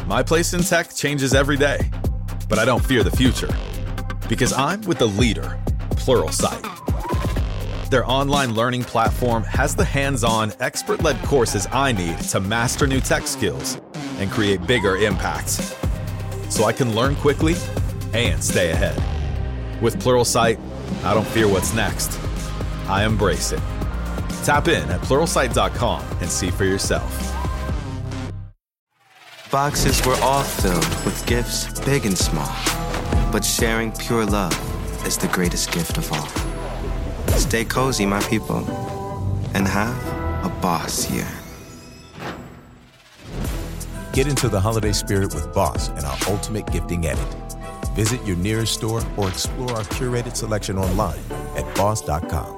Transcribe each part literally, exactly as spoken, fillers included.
My place in tech changes every day, but I don't fear the future because I'm with the leader, Pluralsight. Their online learning platform has the hands-on, expert-led courses I need to master new tech skills and create bigger impacts, so I can learn quickly and stay ahead. With Pluralsight, I don't fear what's next. I embrace it. Tap in at pluralsight dot com and see for yourself. Boxes were all filled with gifts, big and small. But sharing pure love is the greatest gift of all. Stay cozy, my people, and have a boss year. Get into the holiday spirit with Boss and our ultimate gifting edit. Visit your nearest store or explore our curated selection online at boss dot com.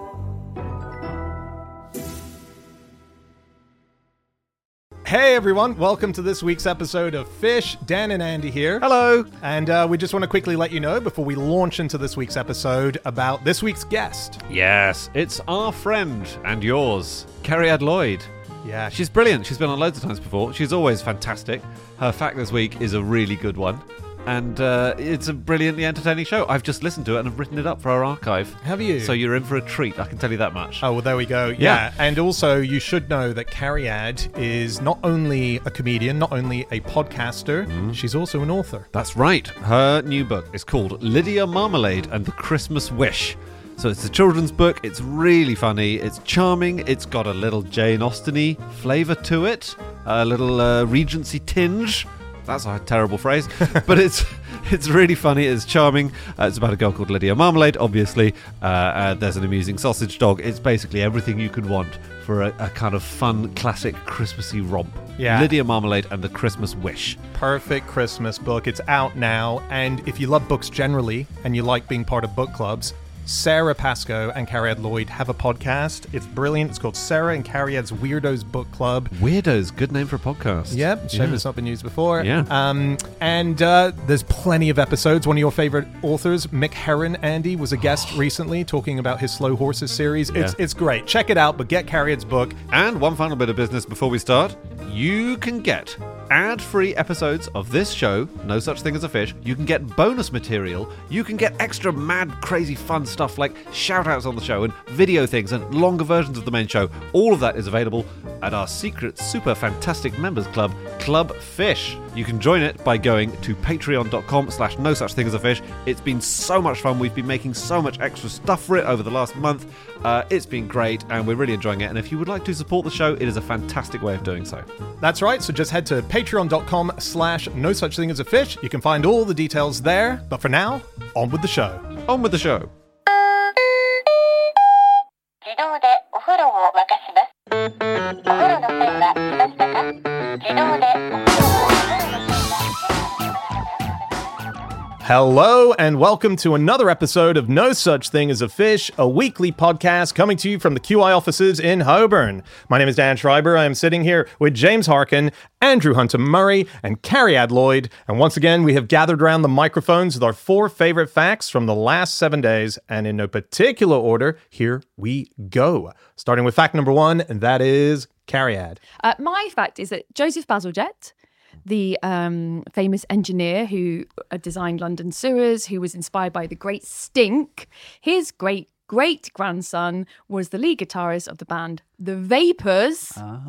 Hey everyone, welcome to this week's episode of Fish. Dan and Andy here. Hello. And uh, we just want to quickly let you know before we launch into this week's episode about this week's guest. Yes, it's our friend and yours, Cariad Lloyd. Yeah. She's brilliant. She's been on loads of times before. She's always fantastic. Her fact this week is a really good one. And uh, it's a brilliantly entertaining show. I've just listened to it and I've written it up for our archive. Have you? So you're in for a treat, I can tell you that much. Oh, well, there we go. Yeah. Yeah. And also, you should know that Cariad is not only a comedian, not only a podcaster, mm. she's also an author. That's right. Her new book is called Lydia Marmalade and the Christmas Wish. So it's a children's book. It's really funny. It's charming. It's got a little Jane Austen-y flavour to it, a little uh, Regency tinge. That's a terrible phrase, but it's it's really funny. It's charming. Uh, it's about a girl called Lydia Marmalade, obviously. Uh, uh, there's an amusing sausage dog. It's basically everything you could want for a, a kind of fun, classic Christmassy romp. Yeah. Lydia Marmalade and the Christmas Wish. Perfect Christmas book. It's out now. And if you love books generally and you like being part of book clubs, Sarah Pascoe and Cariad Lloyd have a podcast. It's brilliant. It's called Sarah and Cariad's Weirdos Book Club. Weirdos, good name for a podcast. Yep, shame yeah. it's not been used before. Yeah. Um, and uh, there's plenty of episodes. One of your favorite authors, Mick Herron, Andy, was a guest recently talking about his Slow Horses series. Yeah. It's it's great. Check it out, but get Cariad's book. And one final bit of business before we start. You can get ad-free episodes of this show, No Such Thing as a Fish. You can get bonus material. You can get extra mad, crazy, fun stuff like shout-outs on the show and video things and longer versions of the main show. All of that is available at our secret, super fantastic members club, Club Fish. You can join it by going to patreon.com slash no such thing as a fish. It's been so much fun. We've been making so much extra stuff for it over the last month. Uh, it's been great and we're really enjoying it. And if you would like to support the show, it is a fantastic way of doing so. That's right. So just head to patreon.com slash no such thing as a fish. You can find all the details there. But for now, on with the show. On with the show. 自動でお風呂を沸かします。お風呂の線は来ましたか？自動でお風呂をお風呂の線は Hello and welcome to another episode of No Such Thing as a Fish, a weekly podcast coming to you from the Q I offices in Holborn. My name is Dan Schreiber. I am sitting here with James Harkin, Andrew Hunter Murray, and Cariad Lloyd. And once again, we have gathered around the microphones with our four favorite facts from the last seven days. And in no particular order, here we go. Starting with fact number one, and that is Cariad. Uh, my fact is that Joseph Bazalgette, the um, famous engineer who uh, designed London sewers, who was inspired by the Great Stink, his great great grandson was the lead guitarist of the band The Vapors,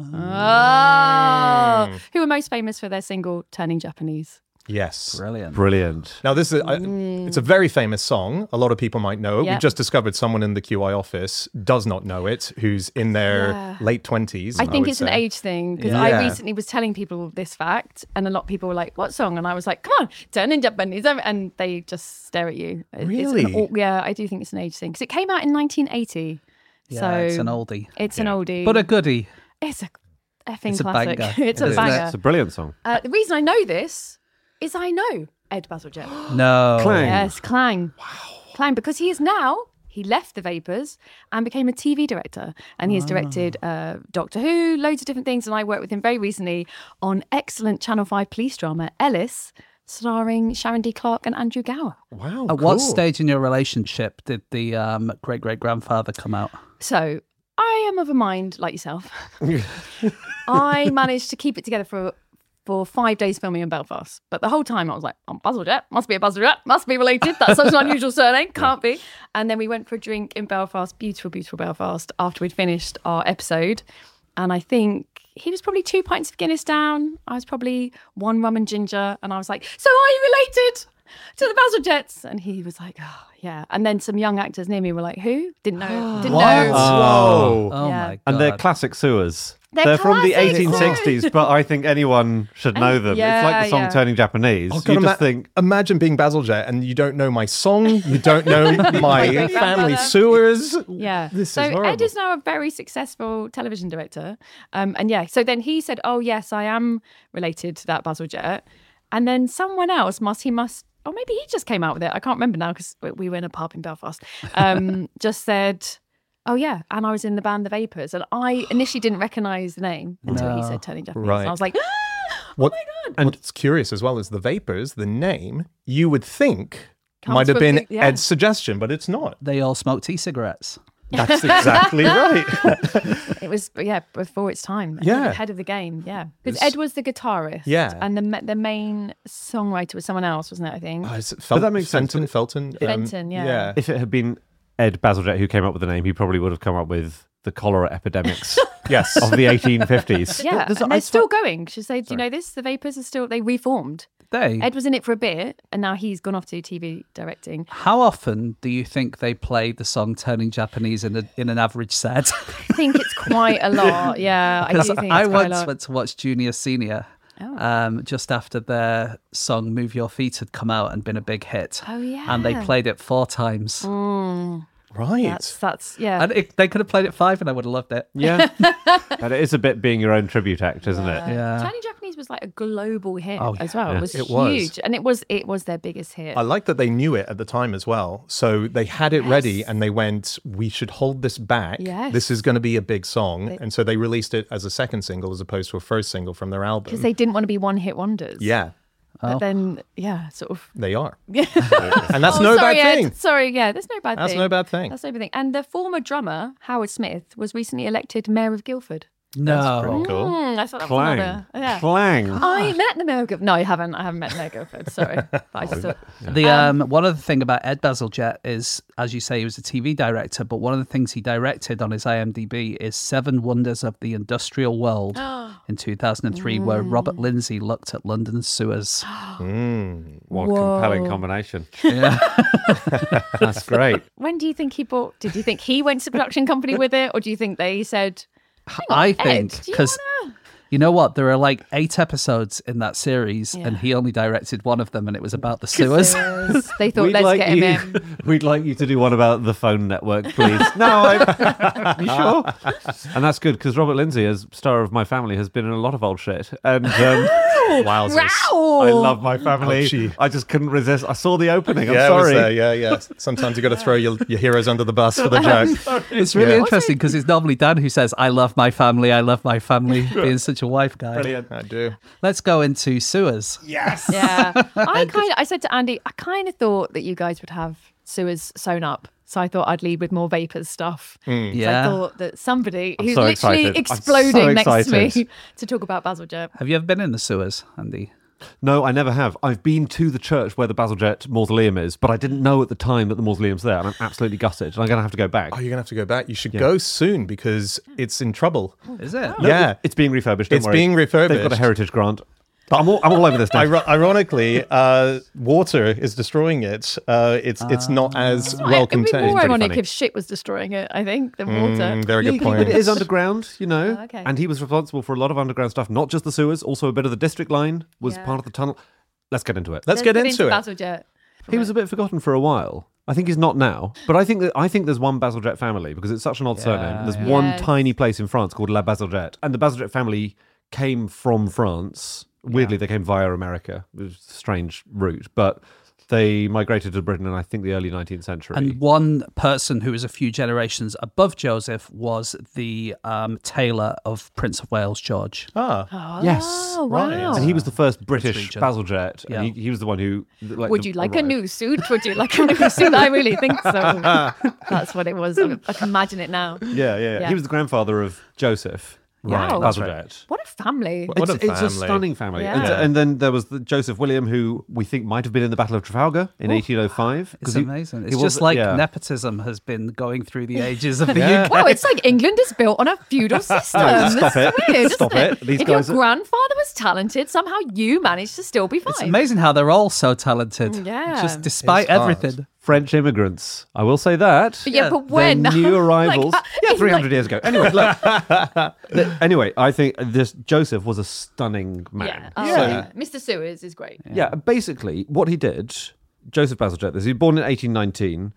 Ah. oh, who are most famous for their single Turning Japanese. Yes. Brilliant. Brilliant. Now, this is I, it's a very famous song. A lot of people might know it. Yep. We've just discovered someone in the Q I office does not know it, who's in their Yeah. late twenties. I think would it's an say. age thing because Yeah. I recently was telling people this fact and a lot of people were like, what song? And I was like, come on, Turning Japanese. And they just stare at you. It- Really? It's an, au- yeah, I do think it's an age thing because it came out in nineteen eighty. Yeah, so it's an oldie. It's an oldie. But a goodie. It's a effing It's a classic. banger. It's a Isn't it? banger. It's a brilliant song. Uh, the reason I know this is I know Ed Bazalgette. No. Clang. Yes, Clang. Wow. Clang, because he is now, he left the Vapors and became a T V director. And he has directed uh, Doctor Who, loads of different things. And I worked with him very recently on excellent Channel five police drama, Ellis, starring Sharon D. Clarke and Andrew Gower. Wow. At what cool. stage in your relationship did the um, great-great-grandfather come out? So I am of a mind like yourself. I managed to keep it together for for five days filming in Belfast. But the whole time I was like, oh, Bazalgette, must be a Bazalgette, must be related. That's such an unusual surname, can't be. And then we went for a drink in Belfast, beautiful, beautiful Belfast, after we'd finished our episode. And I think he was probably two pints of Guinness down. I was probably one rum and ginger. And I was like, so are you related to the Bazalgettes? And he was like, oh, yeah. And then some young actors near me were like, who? Didn't know. Didn't know. Whoa. Oh Yeah. my god! And they're classic sewers. They're They're from the classic eighteen sixties, but I think anyone should know them. yeah, it's like the song yeah. Turning Japanese. Oh, you God, just ima- think, imagine being Bazalgette and you don't know my song, you don't know my great family grandmother. sewers. Yeah. This so is horrible. Ed is now a very successful television director. Um, and yeah, so then he said, oh, yes, I am related to that Bazalgette. And then someone else must, he must, or maybe he just came out with it. I can't remember now because we were in a pub in Belfast. Um, just said, oh, yeah. And I was in the band The Vapors. And I initially didn't recognize the name until he No. said Turning Japanese. Right. And I was like, What, my God. And what's curious as well is the Vapors, the name, you would think Comes might have from been the- yeah. Ed's suggestion, but it's not. They all smoke e-cigarettes. That's exactly right. it was, yeah, before its time. Yeah. Ahead of the game. Yeah. Because It's- Ed was the guitarist. Yeah. And the ma- the main songwriter was someone else, wasn't it, I think? Oh, is it Fel- that makes sense. Fenton, Felton. um, Fenton, yeah. Yeah. if it had been Ed Bazalgette who came up with the name, he probably would have come up with the cholera epidemics Yes. of the eighteen fifties. Yeah, There's- and I they're swear- still going. Should say, do you know this? The Vapors are still, they reformed. They. Ed was in it for a bit, and now he's gone off to T V directing. How often do you think they play the song "Turning Japanese" in a, in an average set? I think it's quite a lot. Yeah, I do Because think it's I quite a once lot. went to watch Junior Senior. Oh. Um, just after their song "Move Your Feet" had come out and been a big hit. Oh, yeah. And they played it four times. Mm, Right. that's, that's, yeah. And it, they could have played it five and I would have loved it. Yeah. And it is a bit being your own tribute act, isn't it? Yeah. Turning Japanese was like a global hit Oh, as well. yeah. It was It was. huge. And it was it was their biggest hit. I like that they knew it at the time as well. So they had it ready and they went, we should hold this back. Yes. This is going to be a big song. They- and so they released it as a second single as opposed to a first single from their album. Because they didn't want to be one hit wonders. yeah, But then, yeah, sort of. they are. Yeah. And that's Oh, no sorry, bad Ed. thing. Sorry, yeah, there's no bad That's thing. no bad thing. That's no bad thing. And the former drummer, Howard Smith, was recently elected mayor of Guildford. No. pretty cool. Mm, I thought that was Clang. another. Yeah. Clang. I met the mayor of Guildford. No, I haven't. I haven't met the mayor of Guildford. Sorry. But I just thought. The um, one other thing about Ed Bazalgette is, as you say, he was a T V director, but one of the things he directed on his IMDb is Seven Wonders of the Industrial World in two thousand three, where Robert Lindsay looked at London's sewers. What a Whoa. compelling combination. Yeah. That's great. When do you think he bought? Did you think he went to the production company with it, or do you think they said? I Ed, think do you because wanna- you know what, there are like eight episodes in that series, Yeah. and he only directed one of them, and it was about the sewers. Sewers. They thought, We'd let's like get him you, in. We'd like you to do one about the phone network, please. no, I'm you sure? And that's good because Robert Lindsay, as star of My Family, has been in a lot of old shit. And um, Wowzers. Wow. I love My Family. Ouchie. I just couldn't resist. I saw the opening. I'm yeah, it was sorry. there. Yeah, yeah. Sometimes you got to throw your, your heroes under the bus for the joke. It's really Yeah. interesting because it's normally Dan who says, "I love my family, I love my family," being such a wife guy. Brilliant. I do. Let's go into sewers. Yes. Yeah, I kind of. I said to Andy, I kind of thought that you guys would have sewers sewn up. So I thought I'd lead with more Vapors stuff. So Yeah. I thought that somebody I'm who's so literally excited. I'm so exploding next to me excited. to talk about Bazalgette. Have you ever been in the sewers, Andy? No, I never have. I've been to the church where the Bazalgette mausoleum is, but I didn't know at the time that the mausoleum's there, and I'm absolutely gutted. And I'm going to have to go back. Oh, you're going to have to go back. You should go soon because it's in trouble. Is it? Yeah. It's being refurbished. Don't It's worry. being They've got a refurbished. heritage grant. But I'm all, I'm all over this now. Iro- ironically, uh, water is destroying it. Uh, it's it's not as well It'd be contained. more ironic funny. if shit was destroying it, I think, than water. Mm, very good Yeah, point. But it is underground, you know. Oh, okay. And he was responsible for a lot of underground stuff, not just the sewers, also a bit of the district line was Yeah. part of the tunnel. Let's get into it. Let's get into it. Bazalgette. He was a bit forgotten for a while. I think he's not now. But I think that I think there's one Bazalgette family because it's such an odd surname. There's yeah. one Yes. tiny place in France called La Bazalgette. And the Bazalgette family came from France. Weirdly, they came via America. It was a strange route. But they migrated to Britain in, I think, the early nineteenth century. And one person who is a few generations above Joseph was the um, tailor of Prince of Wales, George. Ah, Yes. Oh, wow. Right. And he was the first British region. Bazalgette. Yeah. And he, he was the one who... Like, Would the- you like a arrived. new suit? Would you like a new suit? I really think so. That's what it was. I, I can imagine it now. Yeah, yeah, yeah. Yeah. He was the grandfather of Joseph. Right, Wow. that's Bazalgette. What a family. What a it's, it's a family. stunning family. Yeah. And, and then there was the Joseph William, who we think might have been in the Battle of Trafalgar in eighteen oh five. It's he- amazing. he It's was- just like yeah. nepotism has been going through the ages of the Yeah. U K. Wow, it's like England is built on a feudal system. No, stop This is it. weird, Stop isn't it. These if guys are- your grandfather was talented, somehow you managed to still be fine. It's amazing how they're all so talented. Yeah. Just despite It's hard. everything. French immigrants. I will say that. But yeah, Yeah. but when? Their new Like, arrivals. uh, yeah, it's three hundred like- years ago. Anyway, look. The- anyway, I think this Joseph was a stunning man. Yeah. Oh, Yeah. yeah. Mister Sewers is great. Yeah, basically, what he did, Joseph Bazalgette, this, he was born in eighteen nineteen.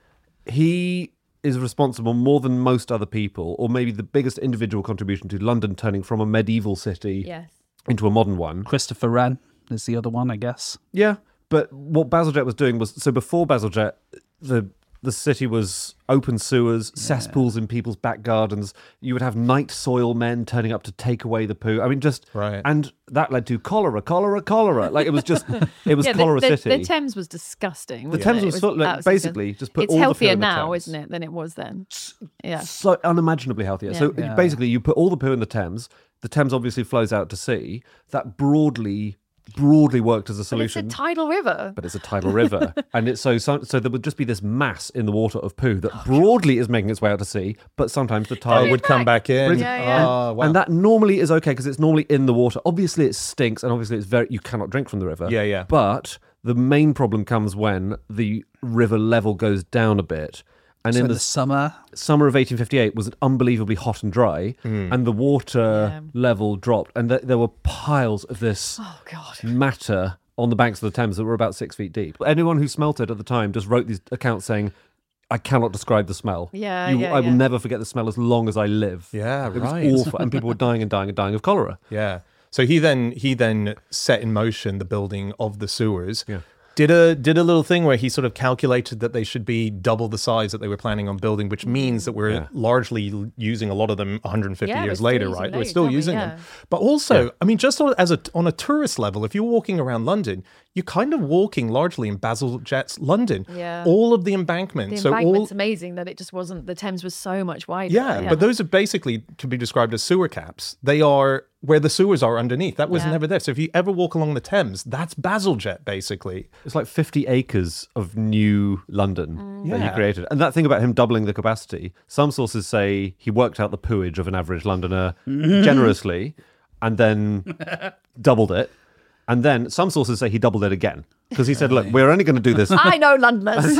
He is responsible more than most other people, or maybe the biggest individual contribution to London turning from a medieval city Yes. into a modern one. Christopher Wren is the other one, I guess. Yeah, but what Bazalgette was doing was, so before Bazalgette, the the city was open sewers, cesspools in people's back gardens. You would have night soil men turning up to take away the poo. I mean, just Right. and that led to cholera, cholera, cholera. Like it was just, it was Yeah, cholera the, the, city. the Thames was disgusting. The wasn't Thames it? was It full- like, absolutely basically just put It's all the poo healthier in the now, Thames. isn't it, than it was then? Yeah. So unimaginably healthier. So Yeah. Yeah. basically, you put all the poo in the Thames. The Thames obviously flows out to sea. That broadly, broadly worked as a But it's a solution. tidal river. But it's a tidal river, and it's so, so so there would just be this mass in the water of poo that broadly is making its way out to sea, but sometimes the Oh, tide it would come back in. Yeah, yeah. Oh, wow. and that normally is okay because it's normally in the water. Obviously, it stinks, and obviously, it's very you cannot drink from the river. Yeah, yeah. But the main problem comes when the river level goes down a bit, and So in in the the summer, summer of eighteen fifty-eight was unbelievably hot and dry, and the water Yeah. level dropped, and th- there were piles of this Oh, God. matter on the banks of the Thames that were about six feet deep. Anyone who smelt it at the time just wrote these accounts saying, I cannot describe the smell. Yeah, You- yeah, I will yeah. never forget the smell as long as I live. Yeah, it right. was awful, and people were dying and dying and dying of cholera. Yeah. So he then he then set in motion the building of the sewers. Yeah. Did a did a little thing where he sort of calculated that they should be double the size that they were planning on building, which means that we're Yeah. largely l- using a lot of them one hundred fifty Yeah, we're years still later, using right? We're loads, still aren't we? using Yeah. them. But also, I mean, just on, as a on a tourist level, if you're walking around London, you're kind of walking largely in Bazalgette's London. Yeah. All of the The embankments. so all embankment's amazing that it just wasn't, the Thames was so much wider. yeah, but those are basically to be described as sewer caps. They are where the sewers are underneath. That was Yeah. never there. So if you ever walk along the Thames, that's Bazalgette, basically. It's like fifty acres of new London Mm. that Yeah. he created. And that thing about him doubling the capacity, some sources say he worked out the pooage of an average Londoner generously and then doubled it. And then some sources say he doubled it again because he said, look, we're only going to do this. I know Londoners.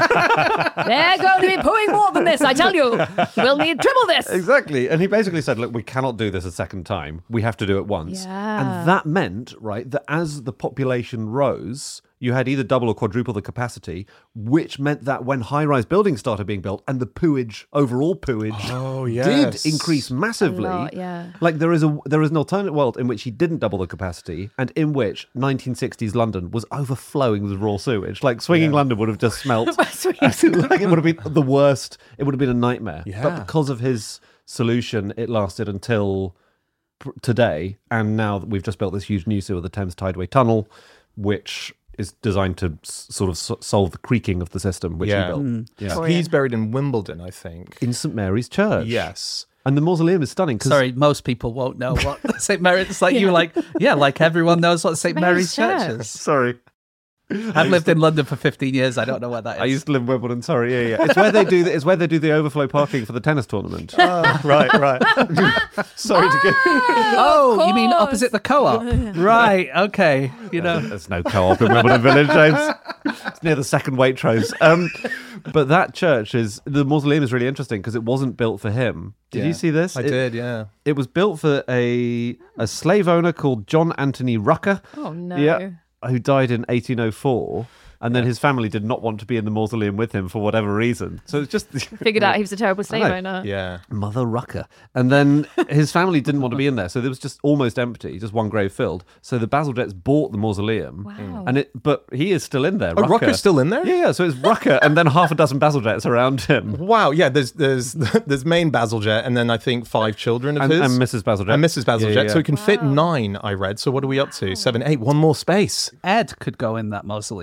They're going to be pooing more than this, I tell you. We'll need triple this. Exactly. And he basically said, look, we cannot do this a second time. We have to do it once. Yeah. And that meant, right, that as the population rose, you had either double or quadruple the capacity, which meant that when high-rise buildings started being built and the pooage, overall pooage, Oh, yes. did increase massively. A lot, yeah. Like there is a there is an alternate world in which he didn't double the capacity and in which nineteen sixties London was overflowing with raw sewage. Like swinging London would have just smelt. like it would have been the worst. It would have been a nightmare. Yeah. But because of his solution, it lasted until pr- today. And now that we've just built this huge new sewer, the Thames Tideway Tunnel, which is designed to s- sort of s- solve the creaking of the system, which Yeah. he built. Yeah. Oh, He's yeah. buried in Wimbledon, I think. In St Mary's Church. Yes. And the mausoleum is stunning. 'cause- sorry, most people won't know what Saint Mary's. It's like you were like, yeah, like everyone knows what Saint Mary's, Mary's Church Church. is. Sorry. I've lived in London for fifteen years. I don't know what that is. I used to live in Wimbledon. Sorry, yeah, yeah. It's where they do. The, it's where they do the overflow parking for the tennis tournament. Oh, right, right. Sorry to get. oh, you mean course. opposite the co-op? Right. Okay. You know. There's no co-op in Wimbledon Village, James. It's near the second Waitrose. Um, but that church is the mausoleum is really interesting because it wasn't built for him. Did Yeah. you see this? I It- did, yeah. It was built for a a slave owner called John Anthony Rucker. Oh, no. Yeah, who died in eighteen oh four. And then his family did not want to be in the mausoleum with him for whatever reason. So it's just Figured out he was a terrible slave know. owner. Yeah. Mother Rucker. And then his family didn't want to be in there. So there was just almost empty, just one grave filled. So the Bazalgettes bought the mausoleum. Wow. And it, but he is still in there. Oh, Rucker's still in there? Yeah, yeah. So it's Rucker and then half a dozen Bazalgettes around him. Wow, yeah, there's there's there's main Bazalgette and then I think five children of And, his. and Missus Bazalgette. And Missus Bazalgette. Yeah, yeah, So he can fit Wow. nine, I read. So what are we up to? Seven, eight, one more space. Ed could go in that mausoleum, couldn't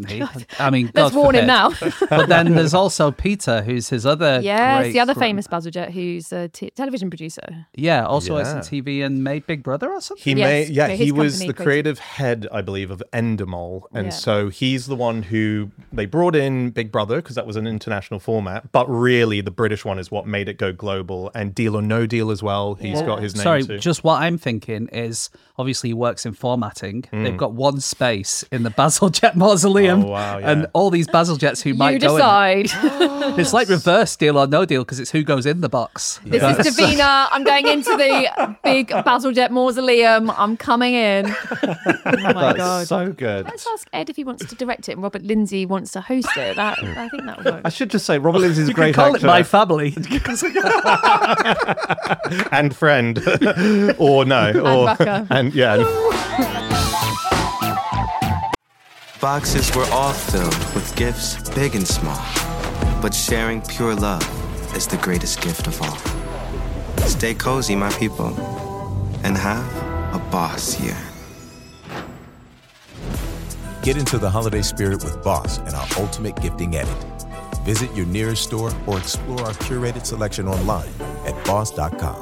wouldn't he? I mean, Let's God warn him forbid. now. But then there's also Peter, who's his other Yes, great the other gr- famous Bazalgette, who's a t- television producer. Yeah, also Yeah. works in T V and made Big Brother or something. He Yes, made, yeah, no, he his was company the created- creative head, I believe, of Endemol. And Yeah. so he's the one who they brought in Big Brother because that was an international format. But really, the British one is what made it go global. And Deal or No Deal as well. He's Yeah. got his name Sorry, too. just what I'm thinking is obviously he works in formatting. Mm. They've got one space in the Bazalgette Mausoleum. Oh, wow, yeah. And all these Bazaljets who You might go in. decide. It's like reverse Deal or No Deal because it's who goes in the box. This is Davina. I'm going into the big Bazalgette mausoleum. I'm coming in. Oh my That's god. so good. Let's ask Ed if he wants to direct it and Robert Lindsay wants to host it. That I think that would work. I should just say, Robert Lindsay's a You can great call actor. it My Family. and friend. or no. or, Rucker. and yeah. Boxes were all filled with gifts, big and small. But sharing pure love is the greatest gift of all. Stay cozy, my people, and have a boss year. Get into the holiday spirit with Boss and our ultimate gifting edit. Visit your nearest store or explore our curated selection online at boss dot com.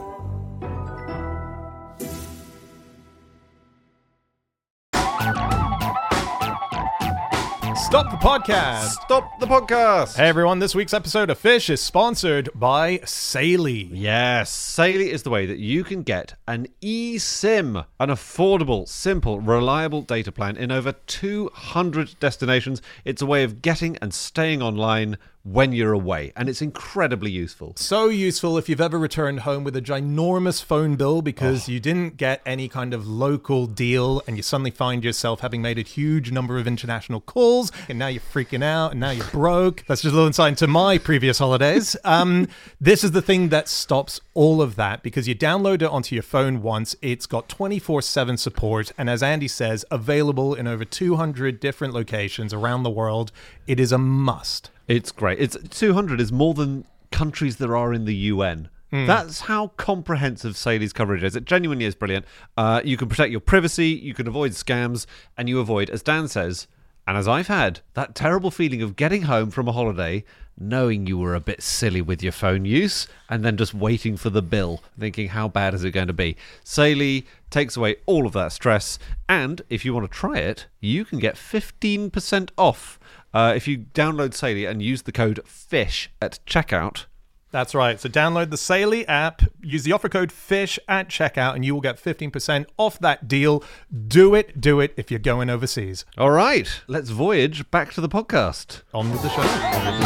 Stop the podcast. Stop the podcast. Hey everyone, this week's episode of Fish is sponsored by Saily. Yes, Saily is the way that you can get an eSIM, an affordable, simple, reliable data plan in over two hundred destinations. It's a way of getting and staying online when you're away, and it's incredibly useful. So useful if you've ever returned home with a ginormous phone bill because you didn't get any kind of local deal and you suddenly find yourself having made a huge number of international calls and now you're freaking out and now you're broke. That's just a little insight into my previous holidays. Um, this is the thing that stops all of that because you download it onto your phone once. It's got twenty-four seven support and as Andy says, available in over two hundred different locations around the world. It is a must. It's great. It's two hundred is more than countries there are in the U N. That's how comprehensive Saily's coverage is. It genuinely is brilliant. Uh, you can protect your privacy, you can avoid scams, and you avoid, as Dan says, and as I've had, that terrible feeling of getting home from a holiday, knowing you were a bit silly with your phone use, and then just waiting for the bill, thinking how bad is it going to be. Saily takes away all of that stress, and if you want to try it, you can get fifteen percent off. Uh, if you download Saily and use the code FISH at checkout. That's right. So download the Saily app, use the offer code FISH at checkout, and you will get fifteen percent off that deal. Do it, do it if you're going overseas. All right, let's voyage back to the podcast. On with the show. On with the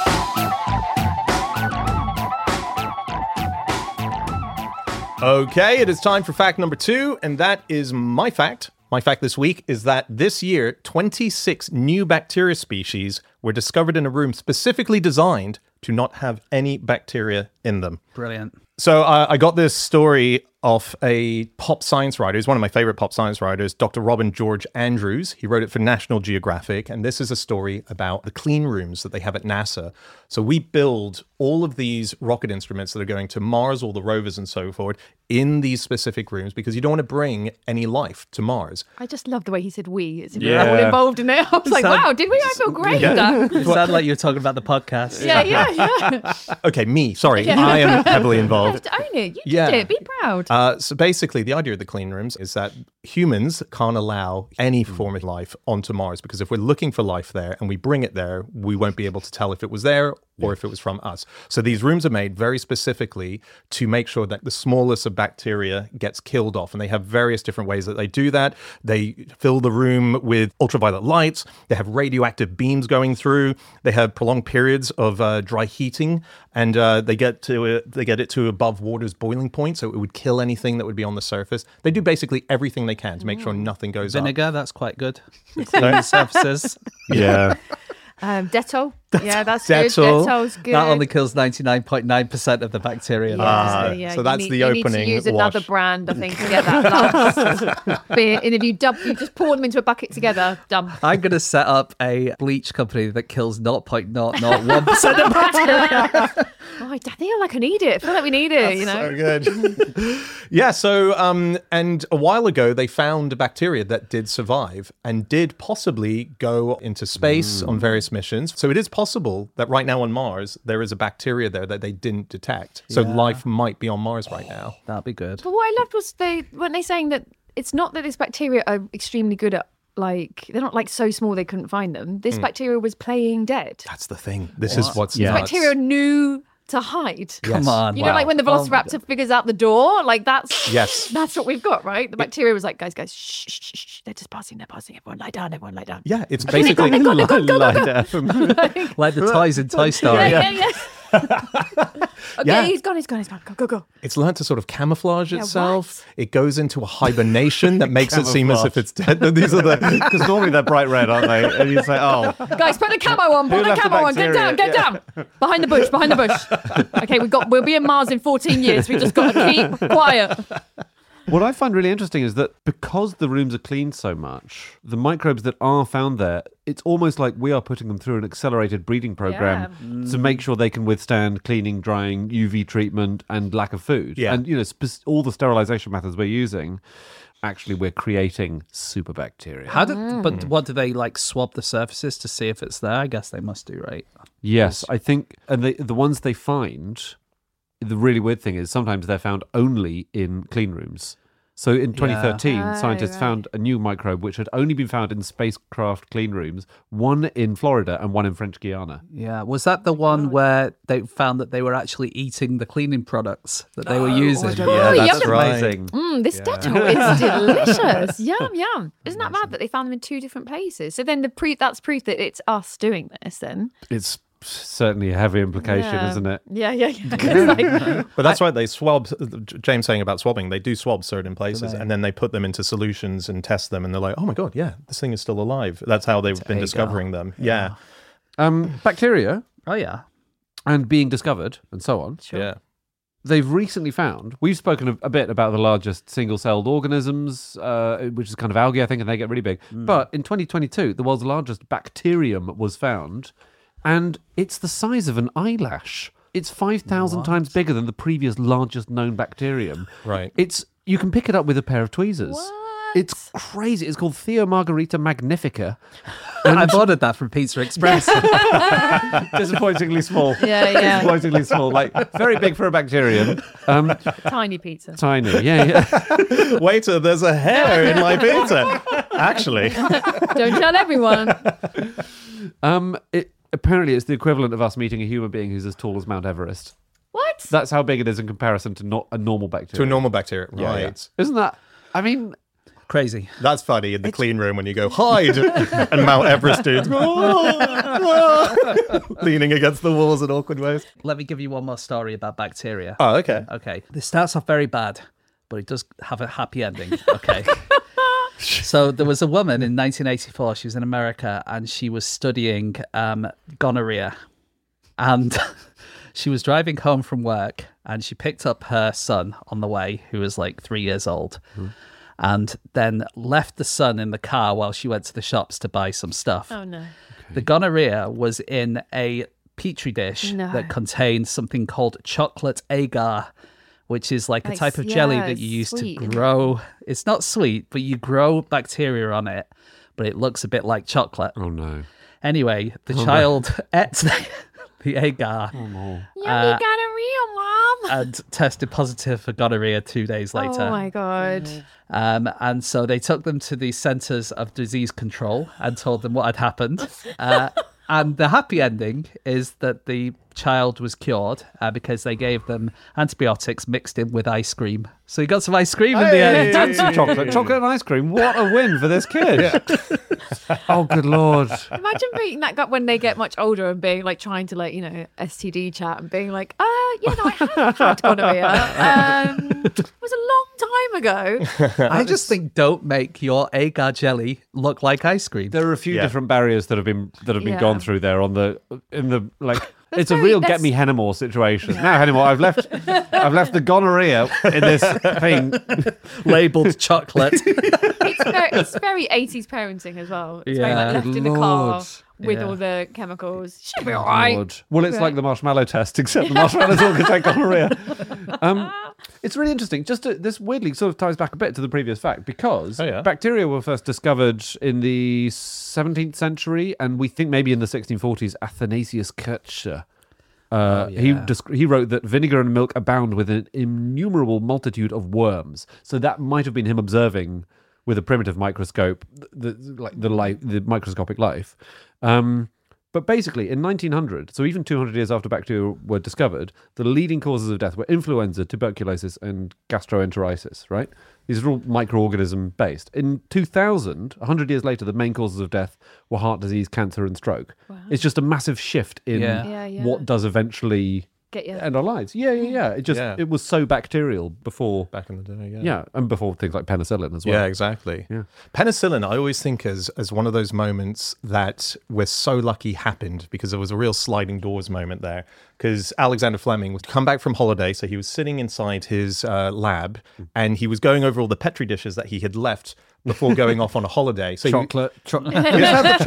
show. Okay, it is time for fact number two, and that is my fact. My fact this week is that this year, twenty-six new bacteria species were discovered in a room specifically designed to not have any bacteria in them. Brilliant. So uh, I got this story off a pop science writer. He's one of my favorite pop science writers, Doctor Robin George Andrews. He wrote it for National Geographic, and this is a story about the clean rooms that they have at NASA. So we build all of these rocket instruments that are going to Mars, all the rovers and so forth, in these specific rooms because you don't want to bring any life to Mars. I just love the way he said we. As if Yeah. we're all involved in it. I was like, Sound- wow, did we? I feel great. Yeah, It sounded like you were talking about the podcast. yeah, yeah. yeah. Okay, me, sorry. Yeah. I am heavily You involved. have to own it. You Yeah. did it. Be proud. Uh, so basically, the idea of the clean rooms is that humans can't allow any form of life onto Mars because if we're looking for life there and we bring it there, we won't be able to tell if it was there or if it was from us. So these rooms are made very specifically to make sure that the smallest of bacteria gets killed off. And they have various different ways that they do that. They fill the room with ultraviolet lights. They have radioactive beams going through. They have prolonged periods of uh, dry heating. And uh, they get to uh, they get it to above water's boiling point, so it would kill anything that would be on the surface. They do basically everything they can to make sure nothing goes up. Vinegar, that's quite good. Cleaning surfaces. Yeah. Um, Dettol. Yeah, that's Dettol. good. Dettol's good. That only kills ninety-nine point nine percent of the bacteria. in Yeah, it. Ah, yeah, so you that's need, the you opening need to use another wash. brand, I think, to get that last bit. And if you dump, you just pour them into a bucket together, done. I'm going to set up a bleach company that kills zero point zero zero one percent of bacteria. Oh, I feel like I need it. I feel like we need it, you know? So good. Yeah, so, um, and a while ago, they found a bacteria that did survive and did possibly go into space on various missions. So it is possible that right now on Mars, there is a bacteria there that they didn't detect. So Yeah. life might be on Mars right now. That'd be good. But what I loved was they, weren't they saying that it's not that this bacteria are extremely good at, like, they're not like so small they couldn't find them. This bacteria was playing dead. That's the thing. This is what's Yeah. nuts. Bacteria knew to hide. Come on. You know, like when the Oh my velociraptor figures out the door, like that's Yes. that's what we've got, right? The bacteria was like, guys, guys, shh, shh, shh, shh, they're just passing, they're passing. Everyone lie down, everyone lie down. Yeah, it's Okay, they've basically... gone, they've gone, they've gone, go, go, go. Like the toys in Toy Story. Yeah, yeah, yeah. Okay, Yeah. he's gone, he's gone, he's gone. Go, go, go. It's learned to sort of camouflage Yeah, itself. It goes into a hibernation that makes it seem as if it's dead. These are the... Because normally they're bright red, aren't they? And you say, oh, Guys, put the camo on, Who put the left the camo on. Get down, bacteria? get down. Behind the bush, behind the bush. Okay, we got. We'll be in Mars in fourteen years. We just got to keep quiet. what I find really interesting is that because the rooms are cleaned so much, the microbes that are found there, it's almost like we are putting them through an accelerated breeding program to make sure they can withstand cleaning, drying, U V treatment, and lack of food. Yeah. And, you know, sp- all the sterilization methods we're using, actually, we're creating super bacteria. How did, but what do they like swab the surfaces to see if it's there? I guess they must do, right? Yes, I think, and the the ones they find, the really weird thing is sometimes they're found only in clean rooms. So in twenty thirteen, Oh, scientists right. found a new microbe which had only been found in spacecraft clean rooms, one in Florida and one in French Guiana. Yeah. Was that the one where they found that they were actually eating the cleaning products that they were using? know. Yeah, Oh, that's yum. right. Amazing. Mm, this Dettol is delicious. Yum, yum. Isn't that mad that they found them in two different places? So then the proof that's proof that it's us doing this then. It's certainly a heavy implication, Yeah. isn't it? Yeah, yeah, yeah. It's like, But that's right. They swab. James saying about swabbing. They do swab certain places, and then they put them into solutions and test them, and they're like, "Oh my god, yeah, this thing is still alive." That's how they've been you go. discovering them. Yeah, Um, bacteria Oh, yeah. and being discovered and so on. yeah. They've recently found, we've spoken a, a bit about the largest single-celled organisms, uh, which is kind of algae, I think, and they get really big. But in twenty twenty-two, the world's largest bacterium was found, and it's the size of an eyelash. It's five thousand times bigger than the previous largest known bacterium. Right. It's you can pick it up with a pair of tweezers. It's crazy. It's called Theomargarita magnifica. I've ordered that from Pizza Express. Disappointingly small. Yeah, yeah. Disappointingly small. Like, very big for a bacterium. Um, Tiny pizza. tiny. Yeah, yeah. Waiter, there's a hair in my pizza. Actually, Don't tell everyone. Um, it, apparently, it's the equivalent of us meeting a human being who's as tall as Mount Everest. What? That's how big it is in comparison to not a normal to bacteria. a normal bacteria, Yeah, right? yeah. Isn't that? I mean, Crazy. That's funny in the clean room when you go hide, and Mount Everest dudes leaning against the walls in awkward ways. Let me give you one more story about bacteria. Oh, okay. Okay. This starts off very bad, but it does have a happy ending. Okay. So there was a woman in nineteen eighty-four. She was in America and she was studying um, gonorrhea. And she was driving home from work and she picked up her son on the way, who was like three years old, Mm-hmm. and then left the son in the car while she went to the shops to buy some stuff. Oh no. The gonorrhea was in a petri dish No. that contained something called chocolate agar, which is like a Like, type of jelly yeah, that you use sweet. to grow. It's not sweet, but you grow bacteria on it, but it looks a bit like chocolate. oh no. Anyway, the child ate the, the agar Yummy Uh, gonorrhea, mom. and tested positive for gonorrhea two days later. Oh my god. Um, and so they took them to the Centers of Disease Control and told them what had happened. Uh, and the happy ending is that the child was cured uh, because they gave them antibiotics mixed in with ice cream. So he got some ice cream in the end. And some chocolate. Chocolate and ice cream. What a win for this kid. Oh, good Lord. Imagine being that guy when they get much older and being like trying to like, you know, S T D chat and being like, uh, yeah, no, I have had gonorrhea. Um, it was a long time ago. I just think don't make your agar jelly look like ice cream. There are a few Yeah. different barriers that have been that have been Yeah. gone through there on the in the like. That's it's a very- real that's- get me Hennemore situation. Now Hennemore, I've left I've left the gonorrhea in this thing. Labeled chocolate. It's very, it's very eighties parenting as well. It's very Yeah. like left Good in the car Lord. with Yeah. all the chemicals. Should be all right. God. Well, it's Right. like the marshmallow test, except the marshmallows all contain gonorrhea. Um, it's really interesting. Just to, this weirdly sort of ties back a bit to the previous fact because Oh, yeah. bacteria were first discovered in the seventeenth century, and we think maybe in the sixteen forties. Athanasius Kircher. Uh, He yeah. desc- he wrote that vinegar and milk abound with an innumerable multitude of worms. So that might have been him observing with a primitive microscope, the, the like the life, the microscopic life. Um, but basically, in nineteen hundred, so even two hundred years after bacteria were discovered, the leading causes of death were influenza, tuberculosis, and gastroenteritis. Right? These are all microorganism based. In two thousand, one hundred years later, the main causes of death were heart disease, cancer, and stroke. It's just a massive shift in Yeah. Yeah, yeah. what does eventually Get you. end our lives. Yeah, yeah, yeah. It just Yeah. it was so bacterial before. Back in the day, yeah. Yeah, and before things like penicillin as well. Yeah, exactly. Yeah. Penicillin, I always think as as one of those moments that we're so lucky happened because there was a real sliding doors moment there. Because Alexander Fleming was come back from holiday, so he was sitting inside his uh, lab and he was going over all the Petri dishes that he had left before going off on a holiday. So he- Chocolate. Cho- Is that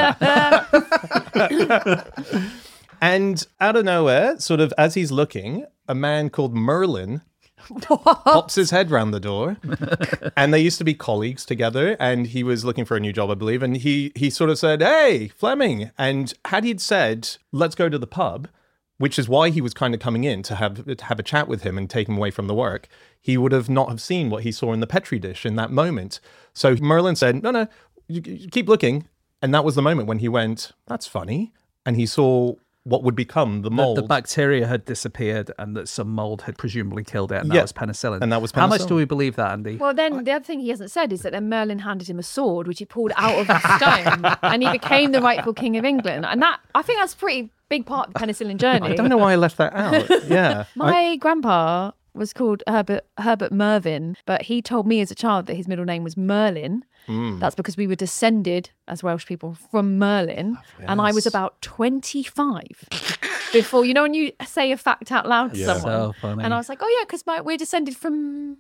the chocolate? and out of nowhere, sort of as he's looking, a man called Merlin pops his head round the door. And they used to be colleagues together, and he was looking for a new job, I believe. And he he sort of said, "Hey, Fleming." And had he said, "Let's go to the pub," which is why he was kind of coming in to have to have a chat with him and take him away from the work, he would have not have seen what he saw in the Petri dish in that moment. So Merlin said, "No, no, you, you keep looking." And that was the moment when he went, "That's funny." And he saw what would become the The, mold. the bacteria had disappeared and that some mold had presumably killed it, and Yeah. that was penicillin. And that was How much penicillin. do we believe that, Andy? Well, then the other thing he hasn't said is that then Merlin handed him a sword, which he pulled out of a stone, and he became the rightful king of England. And that, I think, that's a pretty big part of the penicillin journey. I don't know why I left that out. Yeah. My grandpa was called Herbert Herbert Mervyn, but he told me as a child that his middle name was Merlin. That's because we were descended as Welsh people from Merlin, and I was about twenty-five before. You know when you say a fact out loud to Yeah. someone, So funny. and I was like, "Oh yeah, because we're descended from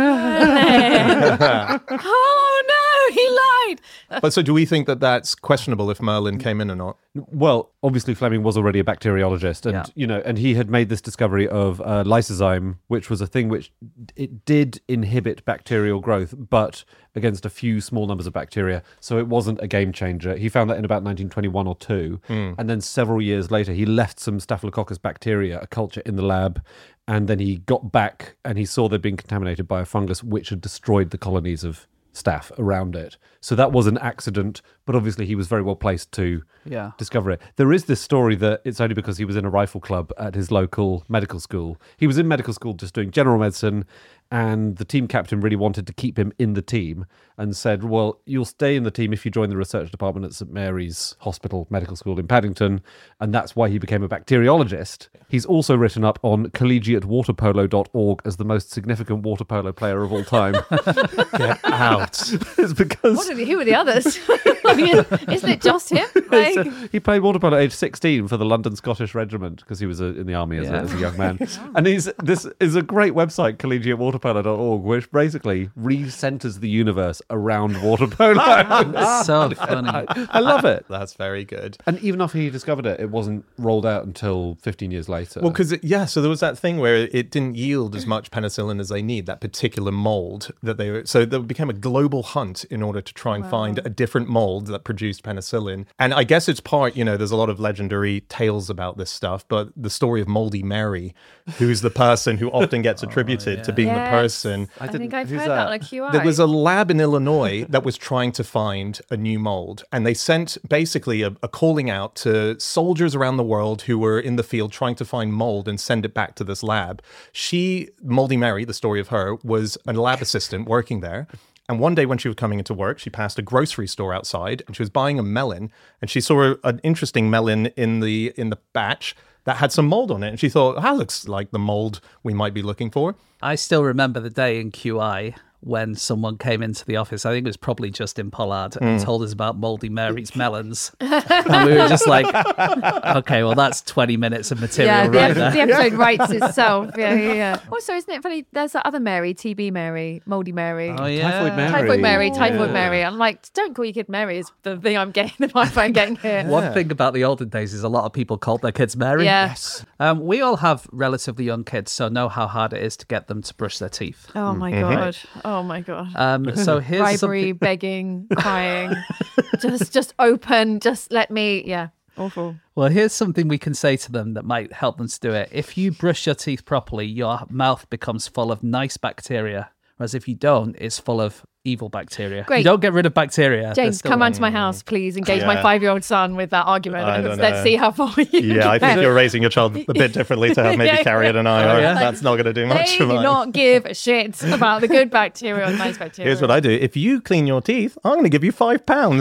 Merlin." Oh no, he lied. But so do we think that that's questionable if Merlin came in or not? Well, obviously Fleming was already a bacteriologist, and Yeah. you know, and he had made this discovery of uh, lysozyme, which was a thing which it did inhibit bacterial growth, but against a few small numbers of bacteria. So it wasn't a game changer. He found that in about nineteen twenty-one or two, and then several years later, he left some Staphylococcus bacteria, a culture, in the lab. And then he got back and he saw they'd been contaminated by a fungus which had destroyed the colonies of staph around it. So that was an accident, but obviously he was very well placed to Yeah. discover it. There is this story that it's only because he was in a rifle club at his local medical school. He was in medical school just doing general medicine, and the team captain really wanted to keep him in the team and said, well, you'll stay in the team if you join the research department at St Mary's Hospital Medical School in Paddington. And that's why he became a bacteriologist. He's also written up on collegiate water polo dot org as the most significant water polo player of all time. Get out. It's because What are the, who are the others? I mean, isn't it just him? Like, So he played water polo at age sixteen for the London Scottish Regiment because he was uh in the army as, Yeah. a, as a young man. And he's this is a great website, collegiate water polo dot org, which basically re-centers the universe around water polo. So funny. I love it. That's very good. And even after he discovered it, it wasn't rolled out until fifteen years later. Well, because, yeah, so there was that thing where it didn't yield as much penicillin as they need, that particular mold that they were. So there became a global hunt in order to try and find a different mold that produced penicillin. And I guess it's part, you know, there's a lot of legendary tales about this stuff, but the story of Moldy Mary, who's the person who often gets attributed to being Yeah. the Yes. person. I, didn't- think I've who's heard that? that? on a Q I. There was a lab in Illinois that was trying to find a new mold, and they sent basically a, a calling out to soldiers around the world who were in the field trying to find mold and send it back to this lab. She, Moldy Mary, the story of her, was a lab assistant working there. And one day when she was coming into work, she passed a grocery store outside and she was buying a melon, and she saw a, an interesting melon in the in the batch that had some mold on it. And she thought, that looks like the mold we might be looking for. I still remember the day in Q I when someone came into the office. I think it was probably Justin Pollard and told us about Moldy Mary's melons. And we were just like, okay, well, that's twenty minutes of material yeah, the, right ep- there. the episode writes itself. Yeah, yeah, yeah. Also, isn't it funny? There's that other Mary, T B Mary, Moldy Mary. Oh, yeah. Typhoid Mary. Typhoid Mary, Typhoid Yeah. Mary. I'm like, don't call your kid Mary is the thing I'm getting, the vibe I'm getting here. One thing about the olden days is a lot of people called their kids Mary. Yes. Um, we all have relatively young kids, so know how hard it is to get them to brush their teeth. Oh my god. Oh my god. Um, so here's Bribery, something. begging, crying. just just open, just let me yeah. Awful. Well, here's something we can say to them that might help them to do it. If you brush your teeth properly, your mouth becomes full of nice bacteria, whereas if you don't, it's full of evil bacteria. Great. You don't get rid of bacteria. they're James, still come there. round to my house, please. Engage Yeah. my five-year-old son with that argument. I and don't let's know. see how far you Yeah, I can think get. you're raising your child a bit differently to how maybe Yeah, Carrie and I Oh, are. yeah? That's not going to do much They for do mine. not give a shit about the good bacteria or the nice bacteria. Here's what I do. If you clean your teeth, I'm going to give you five pounds.